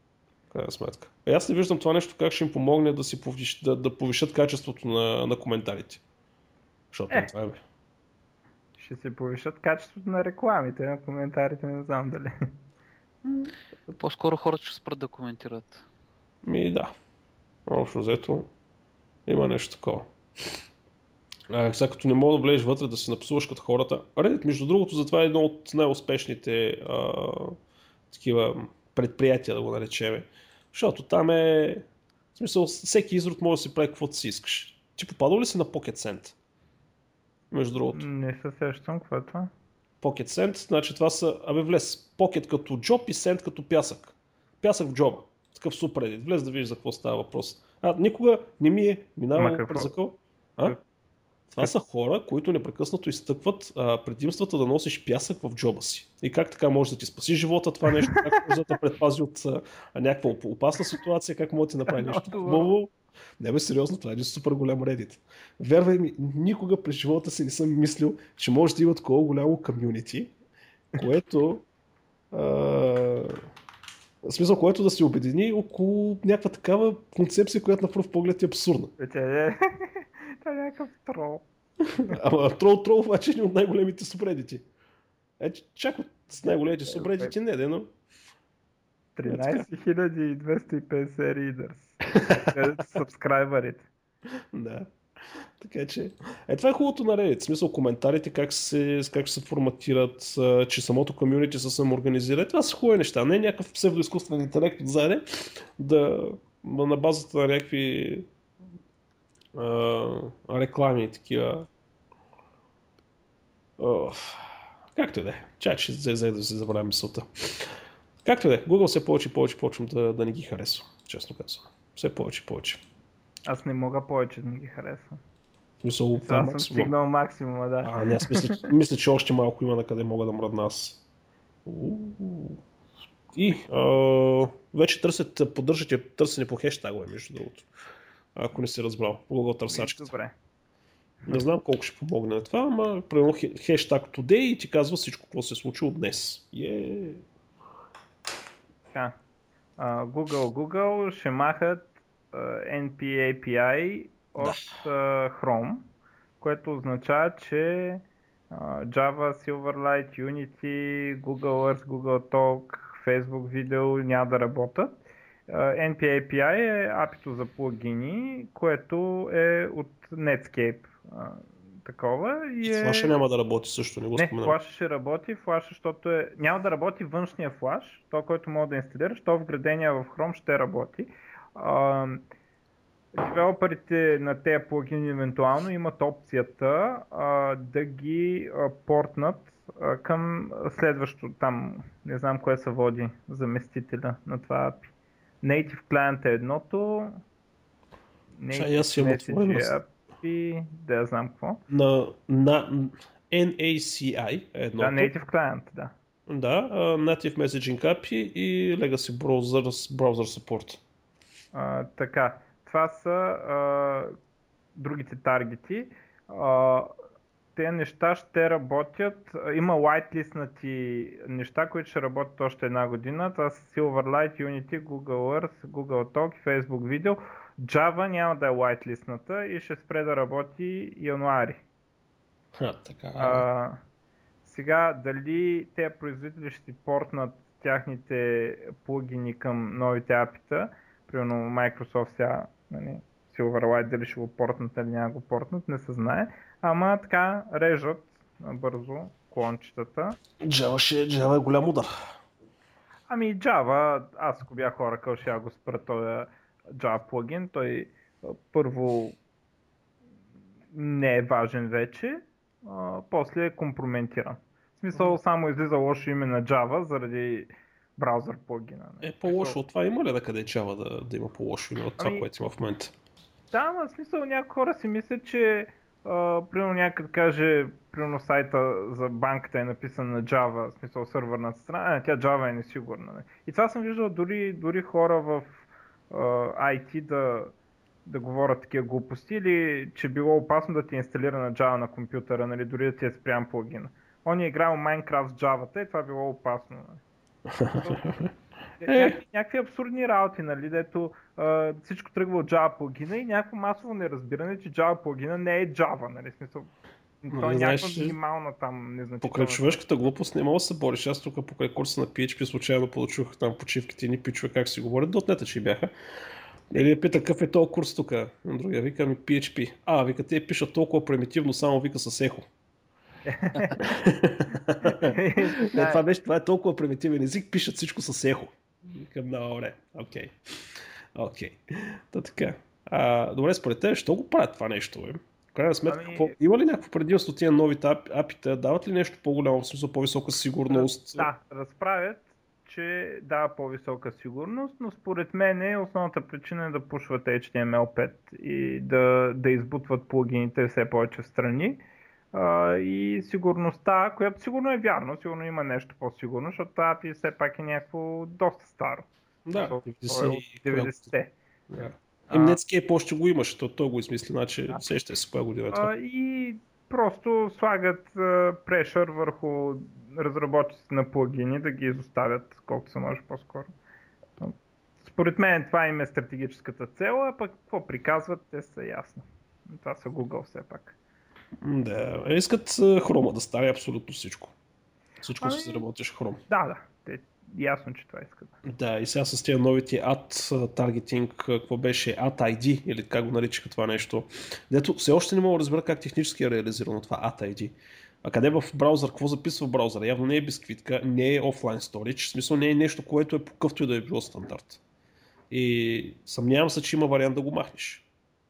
крайна сметка. Аз не виждам това нещо как ще им помогне да си да повишат качеството на коментарите. Защото това е. Ще се повишат качеството на рекламите, на коментарите, не знам дали. По-скоро хората ще спрат да коментират. Да. Общо взето има нещо такова. Сега като не мога да влезеш вътре да се напсуваш като хората. Reddit, между другото, затова е едно от най-успешните такива предприятия, да го наречем. Защото там е... В смисъл, всеки изрод може да си прави каквото си искаш. Ти попадал ли си на Pocket Send? Между другото. Не се сещам, какво е това? Pocket Send, значи това са... влез. Pocket като джоб и Send като пясък. Пясък в джоба. Такъв субредит. Влез да видиш за какво става въпрос. Никога не ми е минавало през закъл. Това са хора, които непрекъснато изтъкват предимствата да носиш пясък в джоба си. И как така може да ти спаси живота това нещо, как може да те предпази от някаква опасна ситуация, как може да ти направи нещо хубаво. Не бе, сериозно, това е супер голям Reddit. Вярвай ми, никога през живота си не съм мислил, че може да има такова голямо комюнити, което в смисъл, което да се обедини около някаква такава концепция, която на пръв поглед е абсурдна. Това е някакъв трол. Ама трол обаче е от най-големите субредити. Чак с най-големите субредити не, но... 13250 readers. Сабскрайбърите. Да. Така че... това е хубавото на Reddit. В смисъл коментарите, как се форматират, че самото комюнити се самоорганизира. Това са хубави неща. Не е някакъв псевдоизкуствен интелект отзаде на базата на някакви реклами и такива. Както и да е. Ще да се забравя мисълта. Както и да е. Google все повече и повече почвам да не ги харесва. Честно казвам. Все повече и повече. Аз не мога повече да не ги харесвам. Смисъл, аз съм стигнал максимума, да. Аз мисля, че още малко има на къде мога да мръдна аз. И вече поддържате търсене по хештагове, между другото. Ако не си разбрал. По Google търсачката. Добре. Не знам колко ще помогне на това, ама примерно хештаг today и ти казва всичко, какво се е случило днес. Така. Google ще махат NP API от Chrome, което означава, че Java, Silverlight, Unity, Google Earth, Google Talk, Facebook Video няма да работят. NP API е апито за плагини, което е от Netscape. Такова. И Flash няма да работи също, не го споменам. Flash ще работи, защото няма да работи външния Flash, то, който може да инсталираш, то вградения в Chrome ще работи. Девелоперите на тези плагини евентуално имат опцията да ги портнат към следващото там, не знам кое се води заместителя на това API. Native Client е едното, Native Message API, да я знам какво. На NACI е едното. Да, Native Client, да. Да, Native Messaging API и Legacy Browser Support. Така, това са другите таргети. Те неща ще работят. Има whitelistнати неща, които ще работят още една година. Това са Silverlight, Unity, Google Earth, Google Talk, Facebook Video. Java няма да е whitelistната и ще спре да работи януари. Така. Сега, дали тези производители ще портнат тяхните плагини към новите апита, примерно Microsoft сега, Silverlight, дали ще го портнат или няма го портнат, не се знае. Ама така режат бързо клончетата. Java е голям удар. Ами Java, аз ако бях Oracle, ще го спра този Java плагин. Той първо не е важен вече, после е компрометиран. В смисъл само излиза лошо име на Java заради браузър плагина. По-лошо от това има ли да къде Java да има по-лошо име от това, което има в момента? Да, но в смисъл някои хора си мислят, че примерно някъде каже, примерно сайта за банката е написан на Java, в смисъл сървърната страна, тя Java е несигурна. И това съм виждал дори хора в IT да говорят такива глупости или че било опасно да ти инсталира на Java на компютъра, нали, дори да ти е спрям плагина. Он е играл Minecraft с Java-та и това било опасно. Някакви абсурдни работи, нали, дето всичко тръгва от Java плагина и някакво масово неразбиране, че Java плагина не е Java, нали, смисъл. То е някаква минимална там незначителна. Покрай човешката глупост не мога да се бориш. Аз тук покрай курса на PHP случайно получих там почивките и ни пичове как си говорят, дотнета, че бяха. Или я пита какъв е този курс тук, на другия вика ми PHP. Вика, те пишат толкова примитивно, само вика с ехо. Това е толкова примитивен език, пишат всичко с ехо. Викам, добре, окей. Та така. Добре, според теб, що го правят това нещо, бе? В крайна сметка, има ли някакво предимство тия новите апита? Дават ли нещо по-голямо, в смисъл по-висока сигурност? Да, разправят, че дава по-висока сигурност, но според мен основната причина е да пушват HTML5 и да избутват плагините все повече в страни. И сигурността, която сигурно е вярно, сигурно има нещо по-сигурно, защото API все пак е някакво доста старо. Да, 90-те. И Netscape още го имаше, той го измисли, значи сеща се коя година това. И просто слагат прешър върху разработчиците на плагини да ги изоставят колкото се може по-скоро. Според мен това им е стратегическата цел, а пък какво приказват, те са ясно. Това са Google все пак. Да, искат хрома да стане абсолютно всичко. Всичко ще се работиш хром. Да, ясно, че това искат. Да, и сега с тези новите ad таргетинг, какво беше ad ID, или как го наричаха това нещо. Дето все още не мога да разбера как технически е реализирано това ad ID. А къде в браузър, какво записва в браузъра? Явно не е бисквитка, не е офлайн storage, в смисъл не е нещо, което е по къвто и да е било стандарт. И съмнявам се, че има вариант да го махнеш.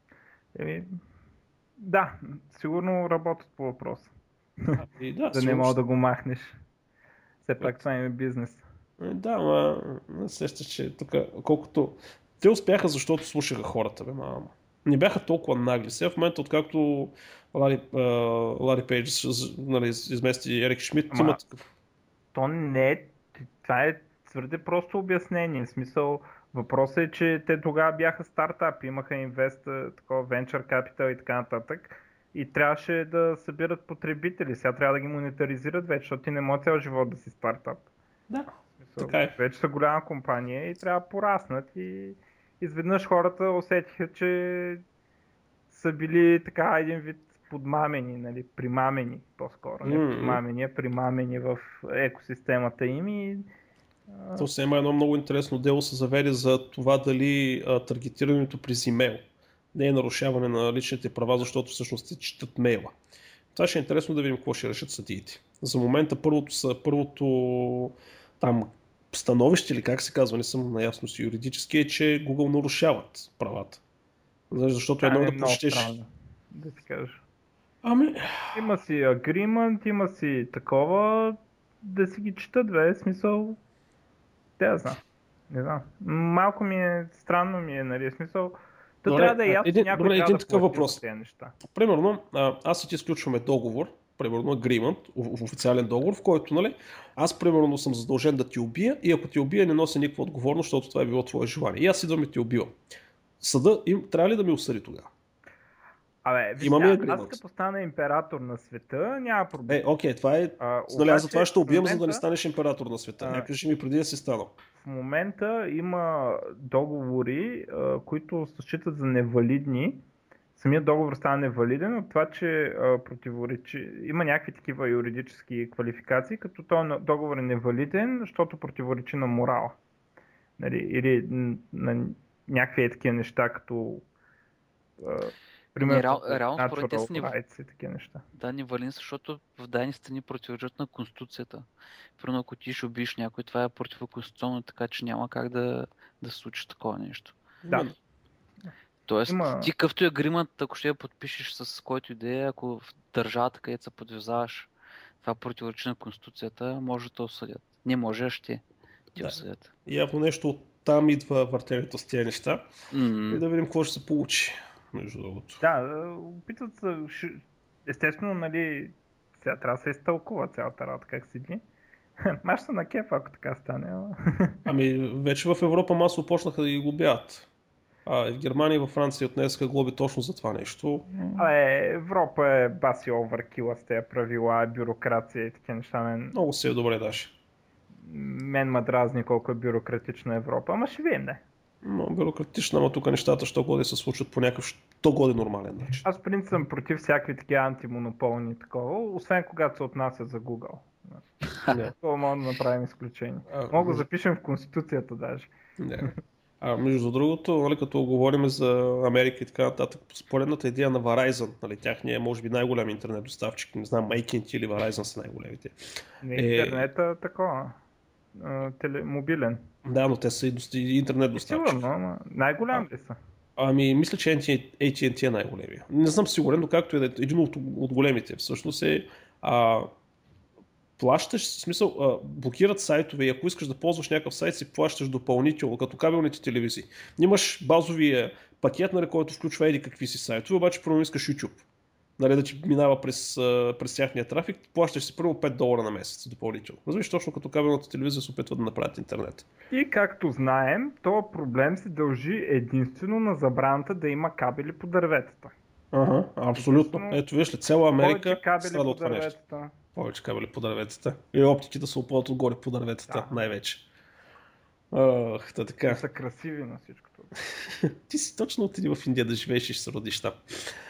Да, сигурно работят по въпроса. Да не мога да го махнеш. Все пак това е бизнес. Да, ама сещаш, че тук колкото... Те успяха, защото слушаха хората, бе, не бяха толкова нагли. Сега в момента, откакто Лари Пейдж измести Ерик Шмидт, има такъв. То не е... Това е твърде просто обяснение. В смисъл, въпросът е, че те тогава бяха стартап, имаха инвест, такова venture capital и така нататък. И трябваше да събират потребители. Сега трябва да ги монетаризират вече, защото ти не може цял живот да си стартап. Да, така е. Вече са голяма компания и трябва да пораснат и изведнъж хората усетиха, че са били така един вид подмамени, нали, примамени по-скоро. Не подмамени, а примамени в екосистемата им и... То се има едно много интересно дело се заведе за това дали таргетирането през имейл не е нарушаване на личните права, защото всъщност те четат мейла. Това ще е интересно да видим какво ще решат съдиите. За момента първото там становище или как се казва, не съм наясно си юридически, е, че Google нарушават правата. Защото едно да прочетеш... Да ти кажа. Има си agreement, има си такова, да си ги четат, бе, смисъл... Не знам. Малко ми е, странно ми е, нали, смисъл... Трябва да е ясно, някой един такъв въпрос. Тези неща. Примерно, аз и ти сключваме договор, примерно agreement, официален договор, в който, нали, аз примерно съм задължен да ти убия и ако ти убия не нося никаква отговорност, защото това е било твое желание. И аз идвам и ти убивам. Съда трябва ли да ми осъди тогава? Аз като стана император на света, няма проблем. Окей, това е... аз за това ще убивам, за да не станеш император на света. Кажи ми преди да си станал. В момента има договори, които се считат за невалидни. Самият договор става невалиден от това, че противоречи... Има някакви такива юридически квалификации, като този договор е невалиден, защото противоречи на морала. Нали? Или на някакви такива неща, като... Примерно, реално според тези и такива неща. Да, невалиден, защото в дадени страни противоречат на Конституцията. Примерно, ако ти ще убиеш някой, това е противоконституционно, така че няма как да се случи такова нещо. Да. Тоест, ти къвто е гримът, ако ще я подпишеш с който идея, ако в държавата, където се подвизаваш, това противоречи на Конституцията, може да те осъдят. Не може, а ще ти осъдят. Явно нещо там идва въртенето с тези неща. И да видим какво ще се получи. Между другото. Да, опитват се, естествено, нали, сега трябва да се изтълкува цялата работа, как седи. Маш са на кефа, ако така стане. Вече в Европа масово почнаха да ги глобяват. В Германия и във Франция отнесаха глоби точно за това нещо. Европа е баси оверкила с тези правила, бюрокрация и такива неща. Много се е добре даже. мен ма дразни колко е бюрократична Европа, ама ще видим, не. Но бюрократична, ама тук нещата що годи се случват по някакъв що годи нормален начин. Аз в принцип съм против всякакви такива антимонополни такова, освен когато се отнася за Google. Не. Това мога да направим изключение. Мога да запишем в Конституцията даже. Не. Между другото, нали, като говорим за Америка и така нататък, споредната идея на Verizon, нали, тяхния е може би най-голям интернет доставчик, не знам, AT&T или Verizon са най-големите. Не интернета такова, мобилен. Да, но те са и интернет доставчик. Сигурно, но най-голям ли са? Мисля, че AT&T е най-големия. Не съм сигурен, но както е един от големите. Всъщност е плащаш, в смисъл, блокират сайтове и ако искаш да ползваш някакъв сайт, си плащаш допълнително, като кабелните телевизии. Имаш базовия пакет, нали, който включва еди какви си сайтове, обаче първо искаш YouTube. Нали, да ти минава през тяхния трафик, плащаш си първо $5 на месец допълнително. Разбираш, точно като кабелната телевизия се опитва да направят интернет. И както знаем, този проблем се дължи единствено на забраната да има кабели по дърветата. Абсолютно. Ето виж ли, цяла Америка страда от това нещо. Повече кабели по дърветата. И оптики да се опъват отгоре по дърветата, най-вече. Така. Са красиви на всичкото. Ти си точно отиди в Индия да живееш и ще се родиш там.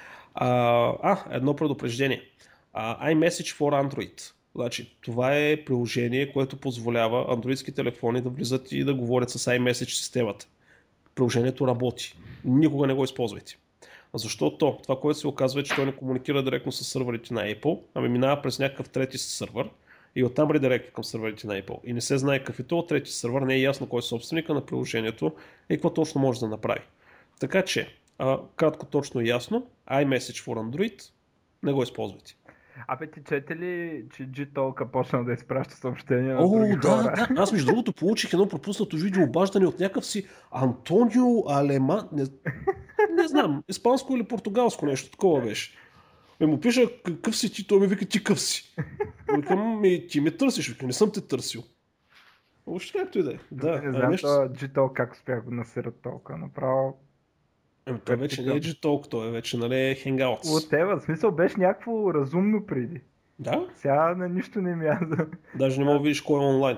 Едно предупреждение. iMessage for Android. Значи, това е приложение, което позволява андроидски телефони да влизат и да говорят с iMessage системата. Приложението работи. Никога не го използвайте. Защото това, което се оказва е, че той не комуникира директно с сървърите на Apple, ами минава през някакъв трети сървър и оттам редиректва към сървърите на Apple. И не се знае какъв е това трети сървър, не е ясно кой е собственика на приложението и какво точно може да направи. Така че, кратко, точно и ясно, iMessage for Android, не го използвайте. Ти чете ли, че Gtalk почна да изпраща съобщения на други хора? Да. Аз между другото получих едно пропуснато видео обаждане от някакъв си Антонио Алеман, не знам, испанско или португалско нещо, такова беше. Му пиша какъв си ти, той ми вика ти къв си. Викам, ти ме търсиш, викам, не съм те търсил. Още както и да е. Не знам Gtalk как успях да насират толкова, направо. Той вече не е Gtalk, той е вече, нали, Hangouts. В смисъл беше някакво разумно преди. Да? Сега на нищо не мяза. Даже не мога да видиш кой е онлайн.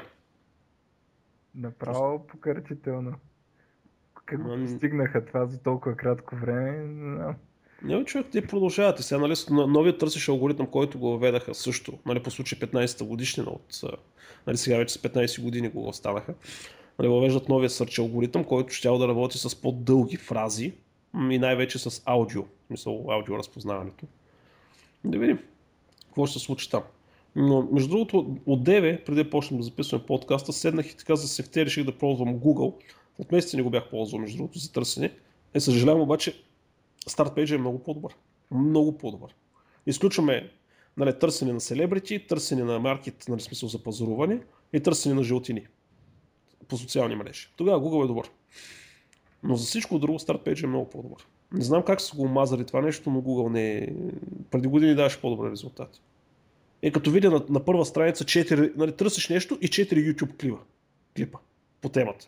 Направо покъртително. Как го постигнаха това за толкова кратко време? Не, човек, те продължават. И сега, нали, новият търсиш алгоритъм, който го въведаха също, нали, по случай 15-та годишнина от, нали, сега вече с 15 години го останаха. Нали, въвеждат новия search алгоритъм, който ще да работи с по-дълги фрази и най-вече с аудио, в смисъл аудио разпознаването. Да видим какво ще се случи там. Но между другото, от деве, преди да почнем да записваме подкаста, седнах и така за сефте реших да ползвам Google. От месеци не го бях ползвал, между другото, за търсене. Съжалявам, обаче StartPage е много по-добър. Много по-добър. Изключваме, нали, търсене на селебрити, търсене на маркет, нали, смисъл за пазаруване и търсене на жълтини по социални мрежи. Тогава Google е добър. Но за всичко друго StartPage е много по-добър. Не знам как са го омазали това нещо, но Google не е... Преди години даваше по-добри резултати. Като видя на първа страница 4, нали, търсиш нещо и 4 YouTube клипа по темата.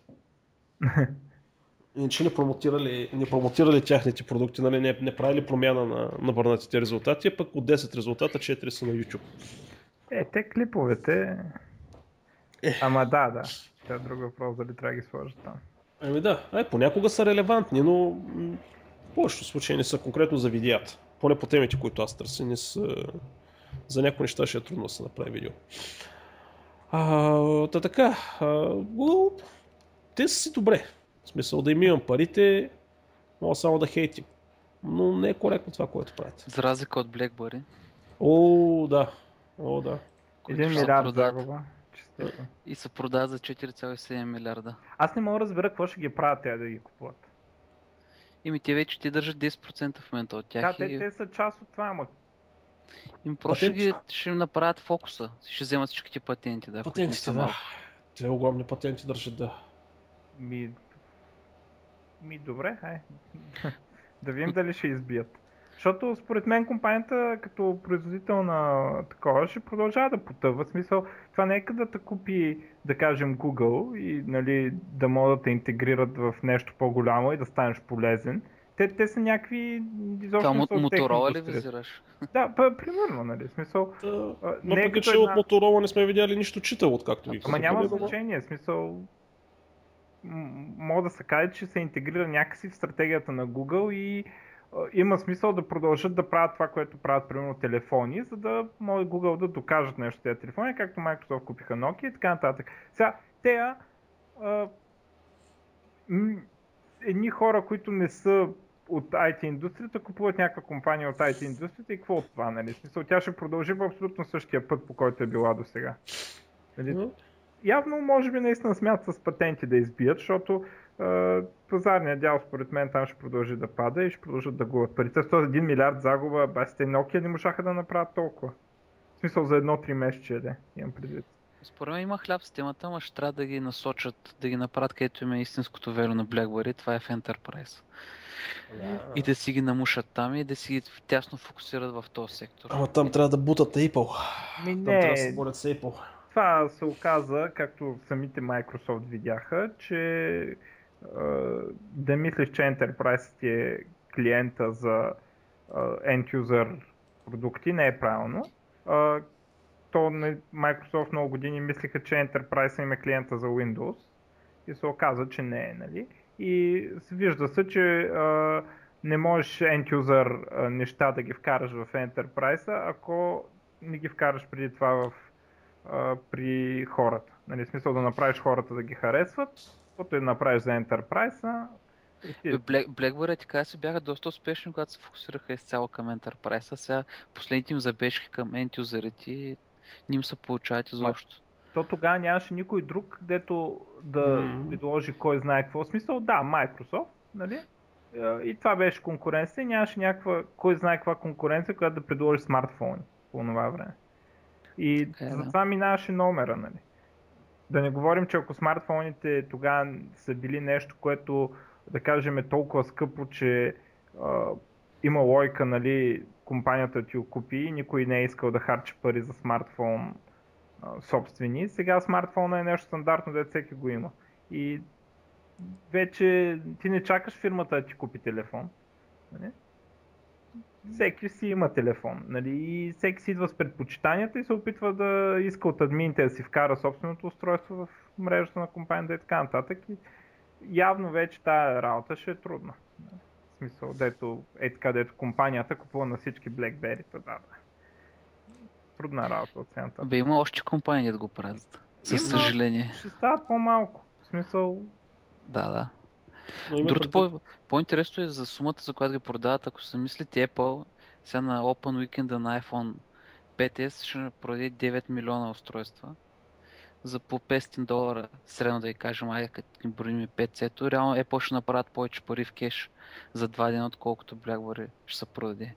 Иначе не промотирали тяхните продукти, нали, не правили промяна на върнатите резултати, а пък от 10 резултата 4 са на YouTube. Те клиповете... Ама да. Това е друг въпрос, дали трябва да ги сложат там. Понякога са релевантни, но в повечето случаи не са конкретно за видеята. Поне по темите, които аз търся, не са... За някои неща ще е трудно да се направи видео. Google, те са си добре. В смисъл да им имам парите, мога само да хейтим. Но не е коректно това, което правят. За разлика от BlackBerry. Да. 1 милиард загуба. И се продават за 4,7 милиарда. Аз не мога да разбера какво ще ги правят тя да ги купуват. Те вече ти държат 10% в момента от тях. Те са част от това, ама. Просто ще им направят фокуса. Ще вземат всичките патенти. Патентите, да. Те огромни патенти държат, да. Добре, да видим дали ще избият. Защото според мен компанията като производител на такова ще продължава да потъва. В смисъл, това не е като да те купи, да кажем, Google и, нали, да могат да те интегрират в нещо по-голямо и да станеш полезен. те са някакви изобщо Това не са от Моторола ли техиндустрията. визираш? Да, примерно, нали, смисъл. Не е Въпреки, като че от Motorola не сме видяли нищо читаво, откакто ги Ама купили, няма но- значение, смисъл. Мога да се каже, че се интегрира някакси в стратегията на Google и има смисъл да продължат да правят това, което правят примерно телефони, за да може Google да докажат нещо тези телефони, както Microsoft купиха Nokia и така нататък. Сега, едни хора, които не са от IT индустрията, купуват някаква компания от IT индустрията и какво от това, нали? В смисъл, тя ще продължи по абсолютно същия път, по който е била до сега. Нали? Явно, може би, наистина смятат с патенти да избият, защото пазарният дял, според мен, там ще продължи да пада и ще продължат да губят парите. С този 1 милиард загуба, басите Nokia не можаха да направят толкова. В смисъл, за 1-3 месече, имам предвид. Според мен има хляб в системата, ама ще трябва да ги насочат, да ги направят където има истинското вело на BlackBerry, това е в Enterprise. И да си ги намушат там и да си ги тясно фокусират в този сектор. Ама там трябва да бутат Apple. Там трябва да се борят с Apple. Това се оказа, както самите Microsoft видяха, че да мислиш, че Enterprise ти е клиента за end-user продукти, не е правилно. Microsoft много години мислиха, че Enterprise им е клиента за Windows и се оказа, че не е, нали? И вижда се, че не можеш end-user неща да ги вкараш в Enterprise, ако не ги вкараш преди това при хората. Нали, в смисъл да направиш хората да ги харесват, каквото и да направиш за Enterprise. BlackBerry така си бяха доста успешни, когато се фокусираха изцяло към Enterprise, а сега последните им забежки към end-юзерите не им се получават изобщо. То тогава нямаше никой друг, дето да предложи кой знае какво. В смисъл, да, Microsoft, нали? И това беше конкуренция. Нямаше някаква, кой знае каква конкуренция, която да предложи смартфони по това време. И за това минаваше номера, нали? Да не говорим, че ако смартфоните тогава са били нещо, което, да кажем, е толкова скъпо, че има лойка, нали, компанията ти го купи и никой не е искал да харчи пари за смартфон собствени. Сега смартфона е нещо стандартно, дето всеки го има. И вече ти не чакаш фирмата да ти купи телефон. Нали? Всеки си има телефон, нали? И всеки си идва с предпочитанията и се опитва да иска от админите да си вкара собственото устройство в мрежата на компанията и така нататък. И явно вече тая работа ще е трудна. В смисъл, дето компанията купува на всички BlackBerry-та, да. Трудна работа от цената. Бе, има още компании да го правят. Със съжаление. Ще стават по-малко. В смисъл... Да. Другото по-интересно е за сумата, за която ги продават. Ако се мислите Apple, сега на Open Weekend на iPhone 5S ще продаде 9 милиона устройства за по $500, средно да ги кажем, като ни броим 5 реално Apple ще направят повече пари в кеш за 2 дена, отколкото BlackBerry ще се продаде.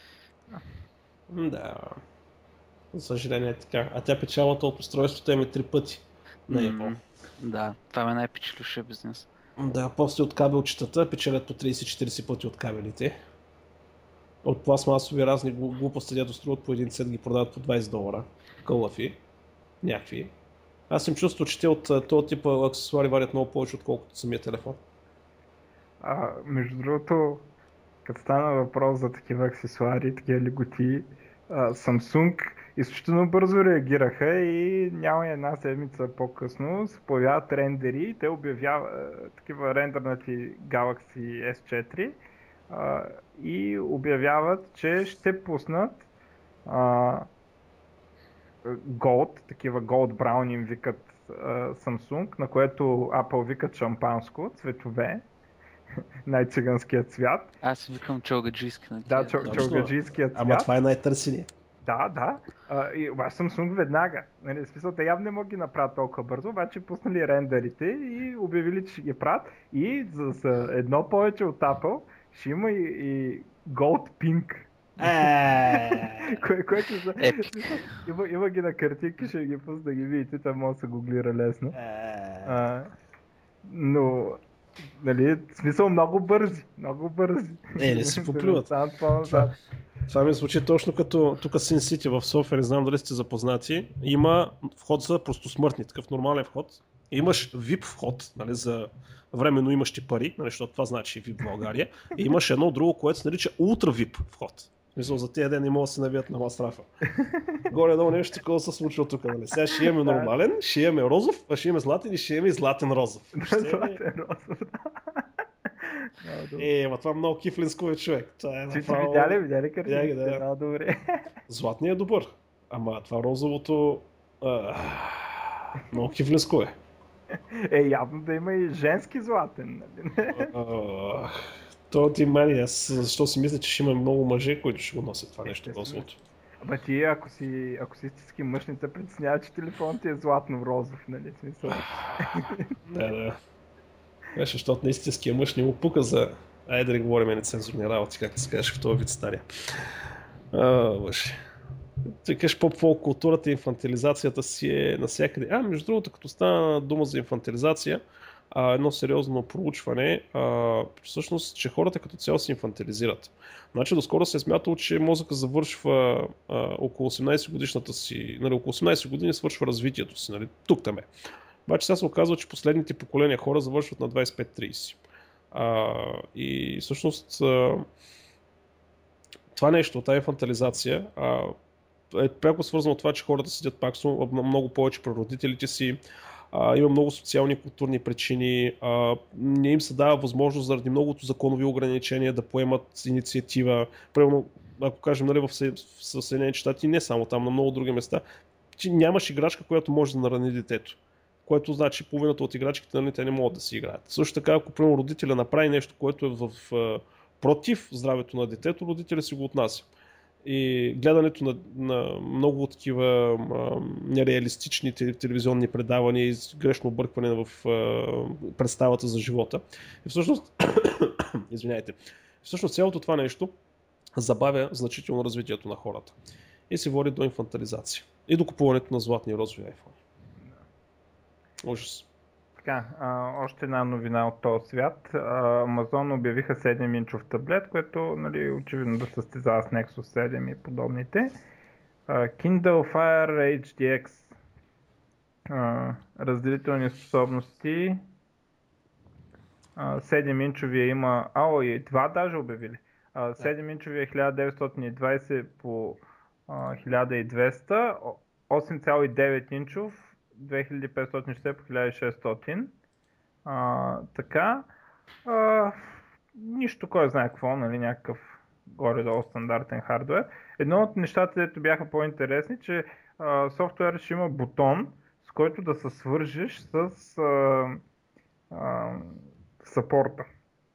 Да. За съжаление е така. А тя печалата от устройството е 3 пъти на Apple. Да, това е най-печелившия бизнес. Да, после от кабелчетата печелят по 30-40 пъти от кабелите. От пластмасови разни глупости, дето струват по 1 цент, ги продават по $20. Кълъфи. Някакви. Аз им чувствам, че те от този тип аксесуари варят много повече, отколкото самия телефон. Между другото, като стана въпрос за такива аксесуари, такива лиготи, Samsung изключително бързо реагираха и няма една седмица по-късно се появяват рендери и те обявяват такива рендернати Galaxy S4 и обявяват, че ще пуснат Gold, такива Gold Brown им викат Samsung, на което Apple викат шампанско, цветове, най-циганският цвят. Аз викам чолгаджийски. Да, чолгаджийският цвят. Ама това е най-търсения. Да. И обаче Samsung веднага. Нали, в смисъл, те явно не могат ги направят толкова бързо, обаче пуснали рендерите и обявили, че ще ги правят. И за едно повече от Apple ще има и Gold Pink. Което има ги на картинки, ще ги пусна да ги видите, там може да се гуглира лесно. Но, нали, в смисъл много бързи. Не си поплюват. Това ми звучи точно като тук SimCity в София, не знам дали сте запознати. Има вход за просто смъртни, такъв нормален вход. имаш VIP вход, нали, за временно имащи пари, нали, защото това значи VIP в България, и имаш едно друго, което се нарича Ultra VIP вход. Мисля, за тези ден не могат да се навият на Мастрафа. Горе-долу нещо такова се случва тук. Нали. Сега ще имаме нормален, ще имаме розов, а ще имаме златен и ще имаме и златен розов. Златен розов. Ма това много кифлинско е, човек. Това е Ти направо... видя ли картинките? Да. Много добре. Златният е добър. Ама това розовото... много кифлинско е. Явно да има и женски златен. Нали? Това ти мани, аз защо си мисля, че ще има много мъже, които ще го носят това нещо розовото. Ама ти, ако си истински мъж, не те притеснява, че телефонът ти е златно-розов, нали? Смисъл. Да. Беше, защото на истинския мъж не му пука за... Айде да не говорим нецензурни работи, както се кажеш в този вид стария. Боже. Ти кажеш, поп-фолк културата и инфантилизацията си е навсякъде. Между другото, като стана дума за инфантилизация, едно сериозно проучване, всъщност, че хората като цяло се инфантилизират. Значи, доскоро се е смятало, че мозъка завършва около 18 годишната си, нали, около 18 години свършва развитието си, нали, тук-там е. Обаче сега се оказва, че последните поколения хора завършват на 25-30. И всъщност това нещо, тази инфантилизация е пряко свързано от това, че хората седят пак много повече при родителите си, има много социални и културни причини, не им се дава възможност заради многото законови ограничения да поемат инициатива. Примерно, ако кажем, нали, в Съединените щати, не само там, на много други места, че нямаш играчка, която може да нарани детето. Което значи половината от играчките, нали, те не могат да си играят. Също така, ако примерно родителя направи нещо, което е против здравето на детето, родителя си го отнася. И гледането на много такива нереалистични телевизионни предавания и грешно объркване в представата за живота. И всъщност, извиняйте, всъщност цялото това нещо забавя значително развитието на хората. И се води до инфантилизация. И до купуването на златни и розови iPhone. Ужас. Така, още една новина от този свят. Amazon обявиха 7-инчов таблет, което, нали, очевидно да състезава с Nexus 7 и подобните. Kindle Fire HDX. Разделителни способности. 7-инчовия има... и два даже обявили. 7-инчовия 1920 по 1200. 8,9 инчов 2560 по 1600. Така. Нищо кой знае какво, нали, някакъв горе-долу стандартен хардуер. Едно от нещата, дето бяха по-интересни, че софтуер ще има бутон, с който да се свържеш с съпорта.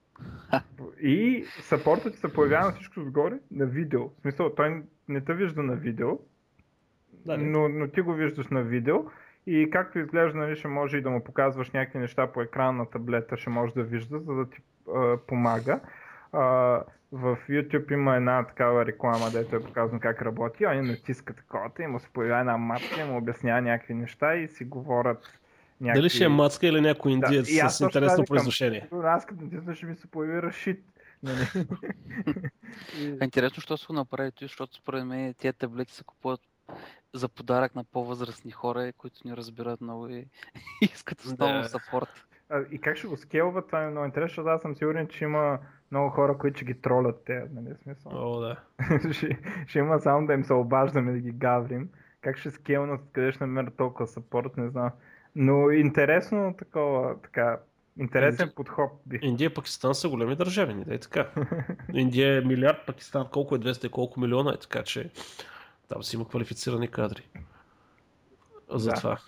И съпортът ти се появява на всичко отгоре на видео. В смисъл, той не те вижда на видео, но ти го виждаш на видео. И както изглежда, нали, ще може и да му показваш някакви неща по екрана на таблета, ще може да вижда, за да ти помага. В YouTube има една такава реклама, дето е показано как работи. Они натискат таковата и му се появява една мапка и му обяснява някакви неща и си говорят някакви... Дали ще е мацка или някой индиец с интересно произношение? Аз като натисна ще ми се появи Рашид. Интересно, що са го направили, защото според мен тия таблети се купуват за подарък на по-възрастни хора, които ни разбират много и искат основно съпорт. И как ще го скелват, това е много интересно, защото аз съм сигурен, че има много хора, които ще ги тролят те, нали, смисъл? Да. ще има само да им се обаждаме да ги гаврим. Как ще скелнат, къде ще намерят толкова съпорт, не знам. Но интересно така, интересен подход. Индия и Пакистан са големи държави, да е така. Индия е милиард, Пакистан колко е 200 и колко милиона е, така че там си има квалифицирани кадри. За това.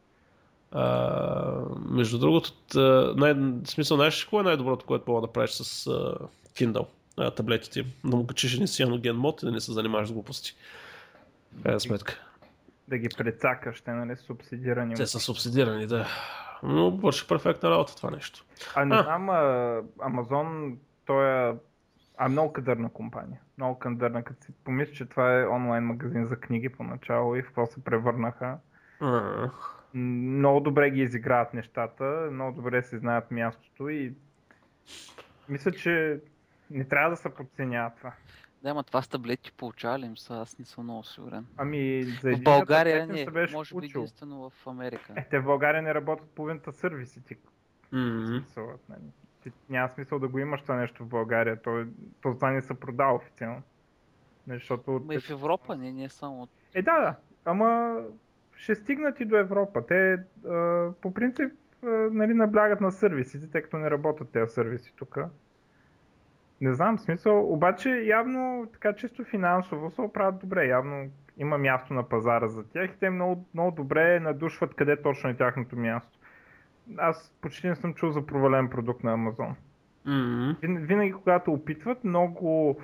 Между другото, смисъл, знаеш какво е най-доброто, което мога да правиш с Kindle таблетите? Да му качиш един сианоген мод и да не се занимаваш с глупости. Крайна сметка. Да ги прецакаш, те, нали, субсидирани. Те са субсидирани, да. Но върши перфектна работа това нещо. Не знам, Amazon, той е много кадърна компания. Много кадърна, като си помисля, че това е онлайн магазин за книги поначало и в какво се превърнаха. Много добре ги изиграват нещата, много добре си знаят мястото и мисля, че не трябва да се подценява това. Да, ама това с таблети получава ли им са? Аз не съм много сигурен. Ами за В единия България таблет им се не, беше може би получил. единствено в Америка. Те в България не работят половината сервисите. Мгм. Смисъл, нали. Няма смисъл да го имаш това нещо в България. То това не се продава официално. Нали, защото Ма и в Европа не само. Да. Ама ще стигнат и до Европа. Те по принцип нали, наблягат на сервисите, тъй като не работят тези сервиси тук. Не знам, смисъл, обаче явно така чисто финансово се оправят добре. Явно има място на пазара за тях и те много, много добре надушват къде точно е тяхното място. Аз почти не съм чул за провален продукт на Амазон. Мгм. Винаги когато опитват, много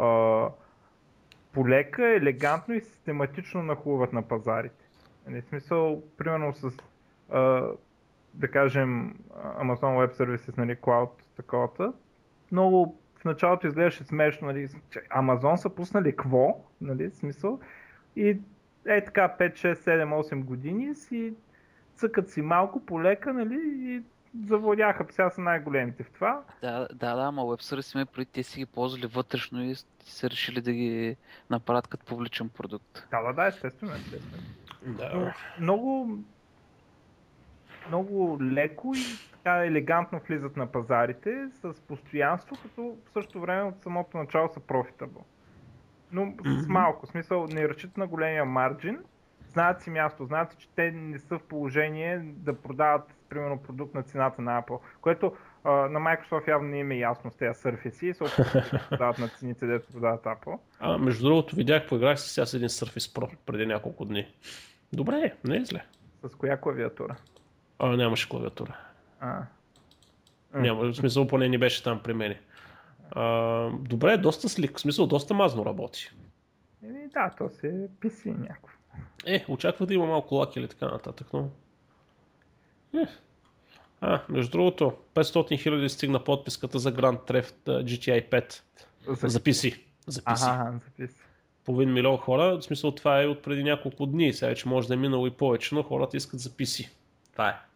полека, елегантно и систематично нахлуват на пазарите. В смисъл, примерно с да кажем Amazon Web Services, нали, Cloud, таковата, много в началото изглеждаше смешно, нали, че Amazon са пуснали какво, нали, смисъл, и така 5, 6, 7, 8 години си цъкат си малко полека, нали, и завладяха, сега са най-големите в това. Да, ама Web Service ме преди те си ги ползвали вътрешно и са решили да ги направят като публичен продукт. Да, естествено. Да. Но много, много леко и така елегантно влизат на пазарите с постоянство, като в същото време от самото начало са profitable. Но с малко, в смисъл не разчитат на големия марджин, знаят си място, знаят, че те не са в положение да продават примерно продукт на цената на Apple, което на Microsoft явно не им е ясно с тези Surface и се опитват да продават на цените, дето продават Apple. Между другото, видях, поиграх си сега с един Surface Pro преди няколко дни. Добре, не е зле. С коя клавиатура? Нямаше клавиатура. Няма, в смисъл поне не беше там при мен. Добре, доста слик, в смисъл доста мазно работи. Да, то си е PC някакво. Очаква да има малко лак или така нататък, но... между другото, 500 000 стигна подписката за Grand Theft GTI 5 за PC. За PC. Половин милион хора, в смисъл това е от преди няколко дни, сега вече може да е минало и повече, но хората искат за PC. Това е.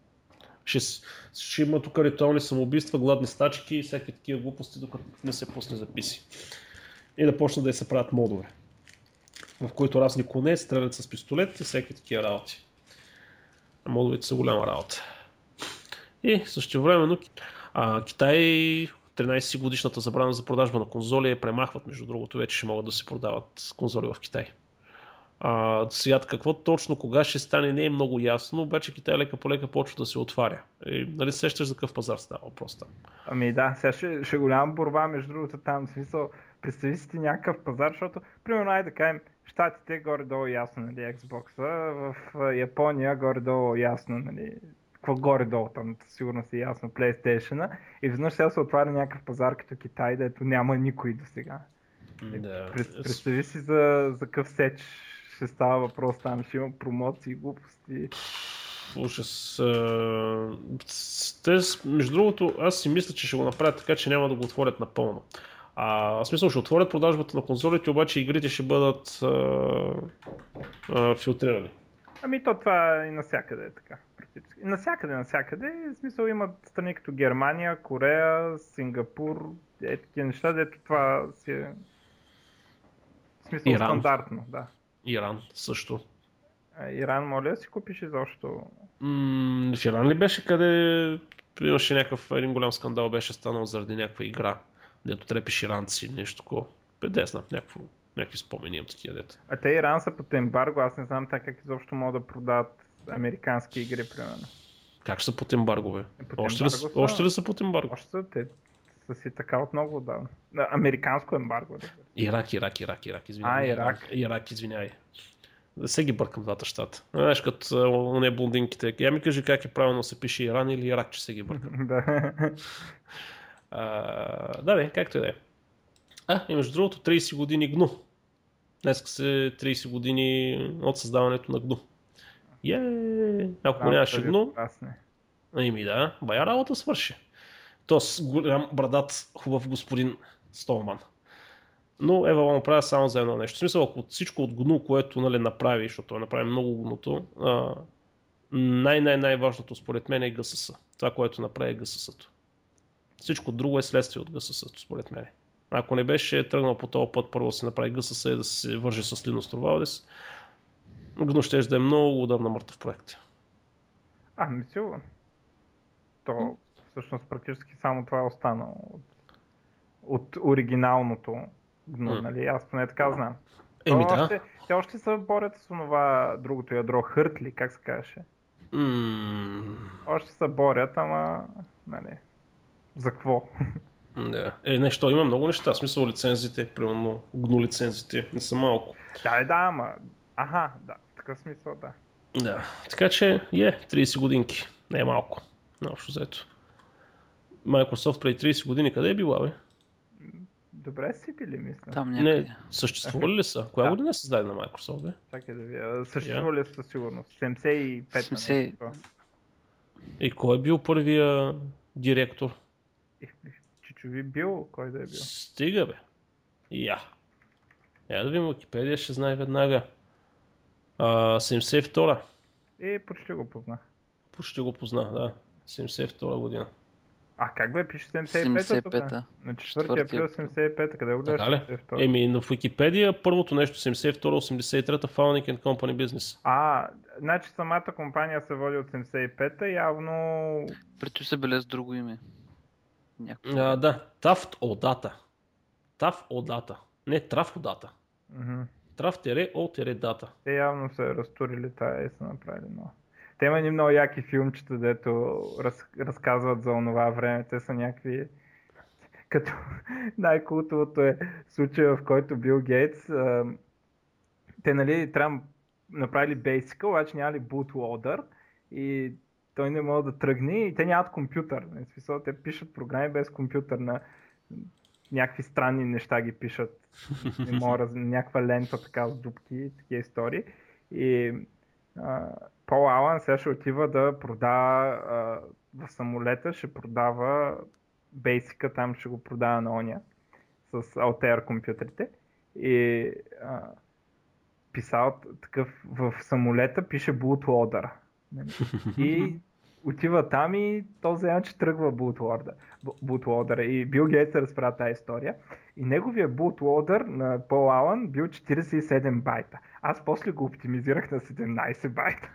Ще има тук ритуални самоубийства, гладни стачки и всякакви такива глупости, докато не се пусне за PC. И да почнат да се правят модове, в които разни коне стрелят с пистолет и всякакви такива работи. Модовете са голяма работа. И същевременно Китай 13 годишната забрана за продажба на конзоли премахват, между другото, вече ще могат да се продават конзоли в Китай. Сега какво точно, кога ще стане, не е много ясно, обаче Китай лека по лека почва да се отваря. Нали сещаш за какъв пазар става въпрос там? Да, сега ще голяма борба, между другото там, в смисъл, представи си ти някакъв пазар, защото, примерно, да кажем, Щатите горе-долу ясно, нали, Xbox-а, в Япония горе-долу ясно, нали, какво горе-долу там, сигурно си ясно, PlayStation-а, и веднъж сега се отваря някакъв пазар като Китай, дето няма никой до сега. Да. Представи си за какъв сеч ще става въпрос там, ще има промоции, глупости. Ужас. Между другото, аз си мисля, че ще го направят така, че няма да го отворят напълно. В смисъл ще отворят продажбата на конзолите, обаче игрите ще бъдат филтрирани. То това и навсякъде е така. Практически. Навсякъде. В смисъл имат страни като Германия, Корея, Сингапур, такива неща, дето това си е в смисъл Иран. Стандартно. Да. Иран също. Иран, моля да си купиш изобщо? В Иран ли беше, къде имаше някакъв един голям скандал, беше станал заради някаква игра, дето трепиш иранци, нещо такова. Не знам, някакви спомени имам такива дета. Те Иран са под ембарго, аз не знам как изобщо могат да продават американски игри, примерно. Как ще са под ембарго, бе? Още ли са под ембарго? Още са, те са си така от много отдавна. Американско ембарго. Да. Ирак, извинявай. Ирак, извинявай. Да се ги бъркам двата щата. Знаеш, като не блондинките. Я ми кажи как е правилно се пише Иран или Ирак, че се ги бъркам. Да, както и да е. И между другото 30 години GNU. Днеска се 30 години от създаването на GNU. Ако нямаше GNU, да, бая работа свърши. Тоест голям брадат хубав господин Столман. Но Ева му правя само за едно нещо. В смисъл, ако всичко от GNU, което направи, защото направи много GNU-то, най-важното според мен е GSS. Това, което направи GSS-то. Всичко друго е следствие от GSS-то, според мен. Ако не беше тръгнал по този път, първо да се направи GSS и да се вържи с Linux Torvalds, GNU ще да е много удобна мъртъв проект. Ами сигурно. То всъщност практически само това е останало от оригиналното GNU, нали? Аз поне така знам. Еми да. Те още се борят с това другото ядро, Хъртли, как се казваше. Още се борят, ама, нали, за какво? Да. Нещо, има много неща, в смисъл лицензите, примерно GNU лицензите, не са малко. Да, ама, да, в такъв смисъл, да. Да, така че 30 годинки, не е малко, наобщо взето. Microsoft преди 30 години къде е била, бе? Добре си били, мисля. Там някъде. Не, съществували ли са? Коя година е създадена Microsoft, бе? Чакай да ви. Съществували ли със сигурност? 75. И кой е бил първия директор? Чичови бил, кой да е бил? Стига, бе. Я да видим, Википедия ще знае веднага. 72-а. Почти го познах. Почти го познах, да. 72-а година. Как бе, пише 75-та? На 4 април 75-та, къде го гледаш? Така ли? Еми, в Википедия първото нещо 72-83-та Founding and Company Business. Значи самата компания се води от 75-та, явно... Прето се белез друго име. Да, Taft Odata. Taft Odata. Не, Traf Odata. Traf-O-Data. Те явно са разтурили тая и са направили много. Те има много яки филмчета, дето разказват за онова време. Те са някакви... Като най-култовото е случая, в който Бил Гейтс... Те, нали, трябва направили Basic, обаче нямали bootloader и той не може да тръгне и те нямат компютър. В смисъл, те пишат програми без компютър на някакви странни неща ги пишат. Не мога някаква лента така с дупки и такива истории. И Пол Алън сега ще отива да продава в самолета, ще продава Basic-а, там ще го продава на оня с Altair компютрите. И писал такъв в самолета, пише bootloader. И отива там и то взема, че тръгва bootloader. И Бил Гейтс разправя тази история. И неговия bootloader на Пол Алън бил 47 байта. Аз после го оптимизирах на 17 байта.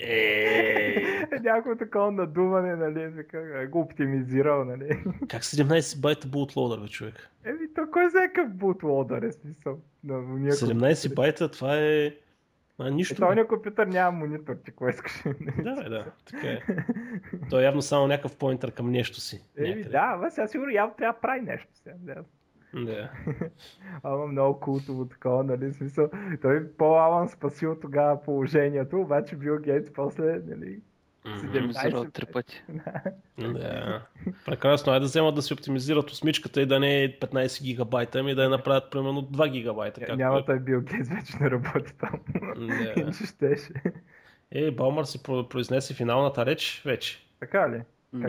Някакво такова надуване, нали, го оптимизирал, нали. Как 17 байта bootloader, бе, човек? То кой знае какъв bootloader е смисъл? 17 байта, това е... нищо. Този компютър няма монитор, ти кое искаш? Да, така е. Той е явно само някакъв поинтър към нещо си. Сега сигурно явно трябва да прави нещо сега. Да. Ама много култово такова, нали, смисъл. Той Пол Алън спасил тогава положението, обаче Бил Гейтс после, нали, 17 3 пъти. Да. Прекрасно, да вземат да си оптимизират осмичката и да не е 15 гигабайта, ами да я направят примерно 2 гигабайта. Няма той Бил Гейтс вече не работи там. Иначе щеше. Балмър си произнесе финалната реч вече. Така ли?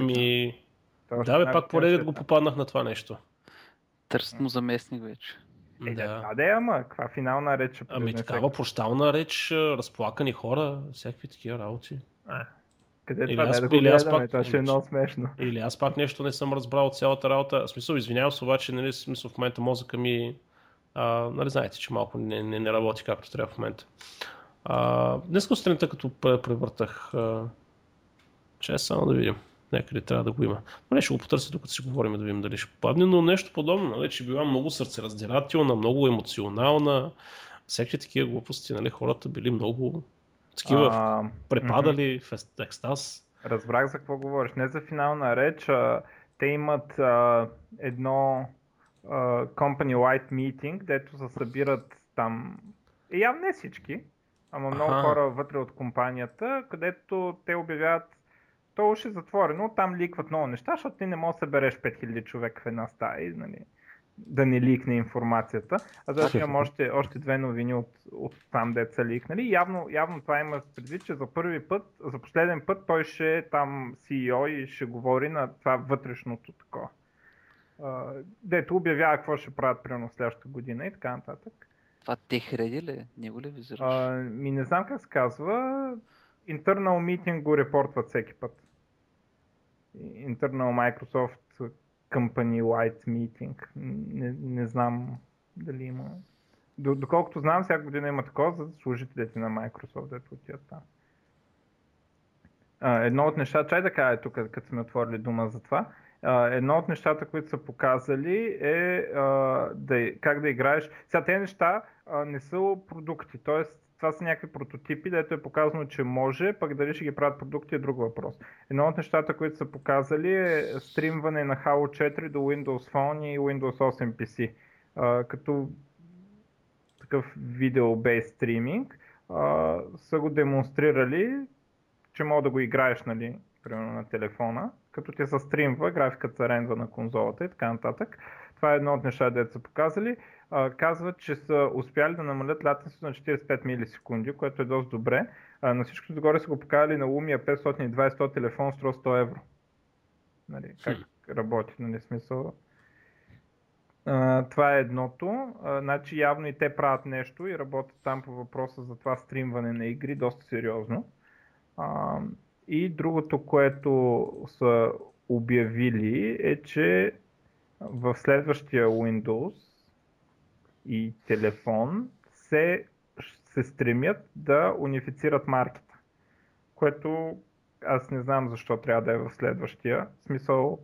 Да, бе, пак поредят го попаднах на това нещо. Търсят му заместник вече. Ама каква финална реч? Такава прощална реч, разплакани хора, всякакви такива работи. Къде това да го гледаме? Това ще е много смешно. Или аз пак нещо не съм разбрал от цялата работа. В смисъл, извинявам се, обаче, нали, смисъл в момента мозъка ми, нали, знаете, че малко не работи както трябва в момента. Днес сутринта, като превъртах, само да видим. Някъде трябва да го има. Но ще го потърся, докато си говорим, да видим дали ще попадне, но нещо подобно, нали, че била много сърцераздирателна, много емоционална, всякакви такива глупости, нали, хората били много такива препадали в екстаз. Разбрах за какво говориш. Не за финална реч, те имат едно company-wide meeting, дето се събират там, явно не всички, ама много хора вътре от компанията, където те обявяват, то уж е затворено, там ликват много неща, защото ти не можеш да събереш 5000 човека в една стая, нали, да не ликне информацията. Защото имам още две новини от там, дето са ликнали. Явно това има предвид, че за последен път той ще е там CEO и ще говори на това вътрешното такова. Дето обявява какво ще правят примерно следващата година и така нататък. Това TechReady ли? Не го ли визираш? Не знам как се казва. Internal Meeting го репортват всеки път. Internal Microsoft Company Wide Meeting. Не знам дали има. Доколкото знам, всяка година има такова за служителите на Microsoft, дето отиват там. Едно от нещата, чай да кажа тук, като сме отворили дума за това, едно от нещата, които са показали е как да играеш. Сега тези неща не са продукти, т.е. това са някакви прототипи, дето е показано, че може, пък дали ще ги правят продукти е друг въпрос. Едно от нещата, които са показали е стримване на Halo 4 до Windows Phone и Windows 8 PC. Като такъв видео-бейс стриминг са го демонстрирали, че мога да го играеш, нали, примерно на телефона, като ти се стримва, графиката се рендва на конзолата и така нататък. Това е едно от неща, дето са показали. Казват, че са успяли да намалят латенството на 45 милисекунди, което е доста добре. На всичкото догоре са го показали на Lumia 520 телефон, струва 100 евро. Нали, как работи, нали, смисъл. Това е едното. Значи явно и те правят нещо и работят там по въпроса за това стримване на игри доста сериозно. И другото, което са обявили е, че в следващия Windows и телефон се стремят да унифицират марката, което аз не знам защо трябва да е в следващия. В смисъл,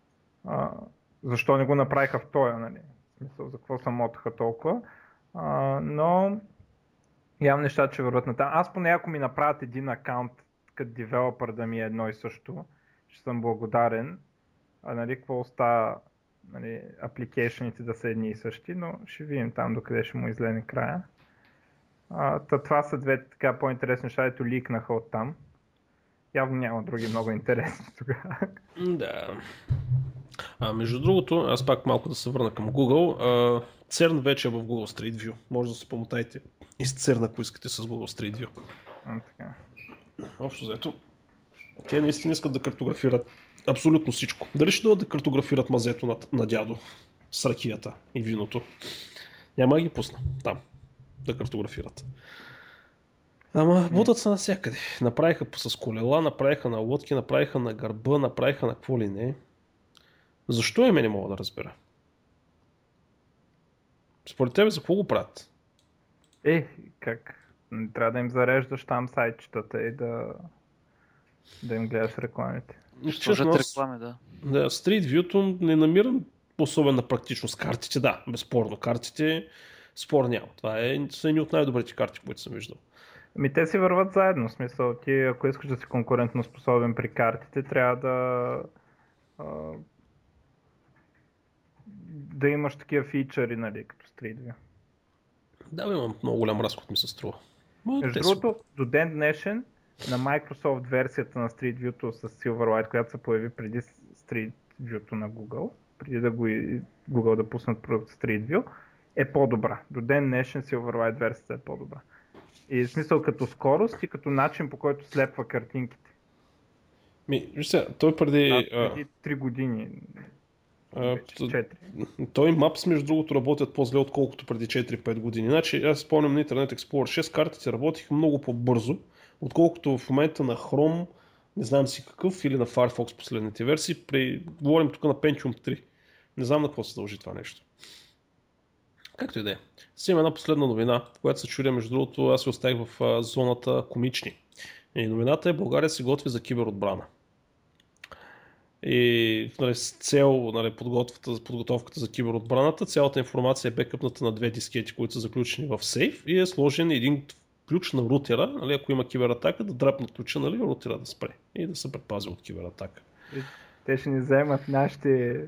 защо не го направиха в тоя, нали? В смисъл, за какво се мотаха толкова. Но явно нещата ще върват на там. Аз поне ако ми направят един акаунт като девелопър да ми е едно и също, ще съм благодарен. Нали, какво остава, нали, апликейшените да са едни и същи, но ще видим там докъде ще му излезе края. Това са две така по-интересни неща, ето ликнаха от там. Явно няма други много интересни тогава. Да. Между другото, аз пак малко да се върна към Google. CERN вече е в Google Street View. Може да се помотаете из CERN, ако искате с Google Street View. Така. Общо взето, те наистина искат да картографират абсолютно всичко. Дали ще дойдат да картографират мазето на дядо с ракията и виното? Няма да ги пусна там да картографират. Ама бутат са навсякъде. Направиха с колела, направиха на лодки, направиха на гърба, направиха на какво ли не. Защо име не мога да разбера? Според тебе за какво го правят? Как? Не трябва да им зареждаш там сайтчетата и да им гледаш рекламите. Служат реклами, да. Да, Street View-то не намирам особена практичност. Картите, да, безспорно. Картите спор няма. Това са едни от най-добрите карти, които съм виждал. Те си върват заедно. В смисъл, ти ако искаш да си конкурентно способен при картите, трябва да имаш такива фичъри, нали, като Street View. Да, имам много голям разход, ми се струва. Между другото, до ден днешен на Microsoft версията на Street View-то с Silverlight, която се появи преди Street View-то на Google, преди да Google да пуснат продукт Street View, е по-добра. До ден днешен Silverlight версията е по-добра. И в смисъл като скорост и като начин, по който слепва картинките. Той преди 3 години. 4. Той Maps, между другото, работят по-зле, отколкото преди 4-5 години. Значи, аз спомням на Internet Explorer 6, картите работиха много по-бързо, отколкото в момента на Chrome, не знам си какъв, или на Firefox последните версии. Говорим тук на Pentium 3. Не знам на какво се дължи това нещо. Както и да е. Сега има една последна новина, която се чудя, между другото, аз се оставих в зоната комични. И новината е: България се готви за киберотбрана. И с цел подготовката за киберотбраната, цялата информация е бекъпната на 2 дискети, които са заключени в сейф, и е сложен един ключ на рутера, ако има кибератака, да драпне ключа, рутера да спре и да се предпази от кибератака. Те ще ни вземат нашите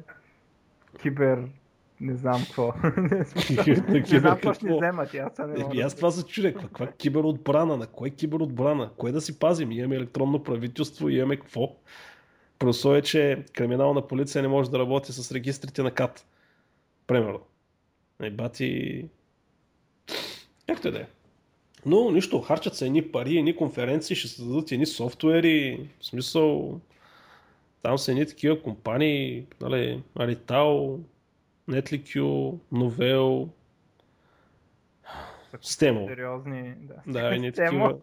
не знам какво. Не знам какво ще ни вземат. Аз това се чудя. Каква киберотбрана? На кой киберотбрана? Кое да си пазим? Имаме електронно правителство, имаме какво? При условие, че криминална полиция не може да работи с регистрите на КАТ. Примерно. Бати... Както и да е. Но нищо, харчат се едни пари, едни конференции, ще се дадат едни софтуери. В смисъл, там са едни такива компании, Arital, Netliq, Novell, Stemo. Сериозни, да. Едни такива.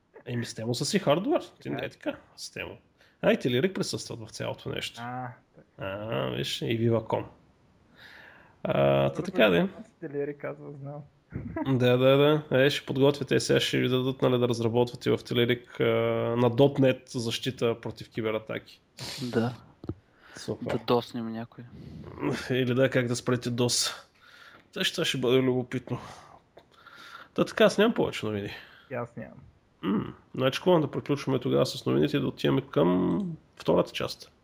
Stemo са си хардуер. Ти не е така. Stemo. Телерик присъстват в цялото нещо. Виж, и Viva.com. Така да. Телери казва, знам. Да. Ще подготвите, сега ще ви дадат, нали, да разработвате в Telerik на .NET защита против кибератаки. Да. Супер. Да доснем някой. Или как да спрете DOS. Това ще бъде любопитно. Така, аз нямам повече новини. Аз нямам. Значи, да приключваме тогава с новините и да отиваме към втората част.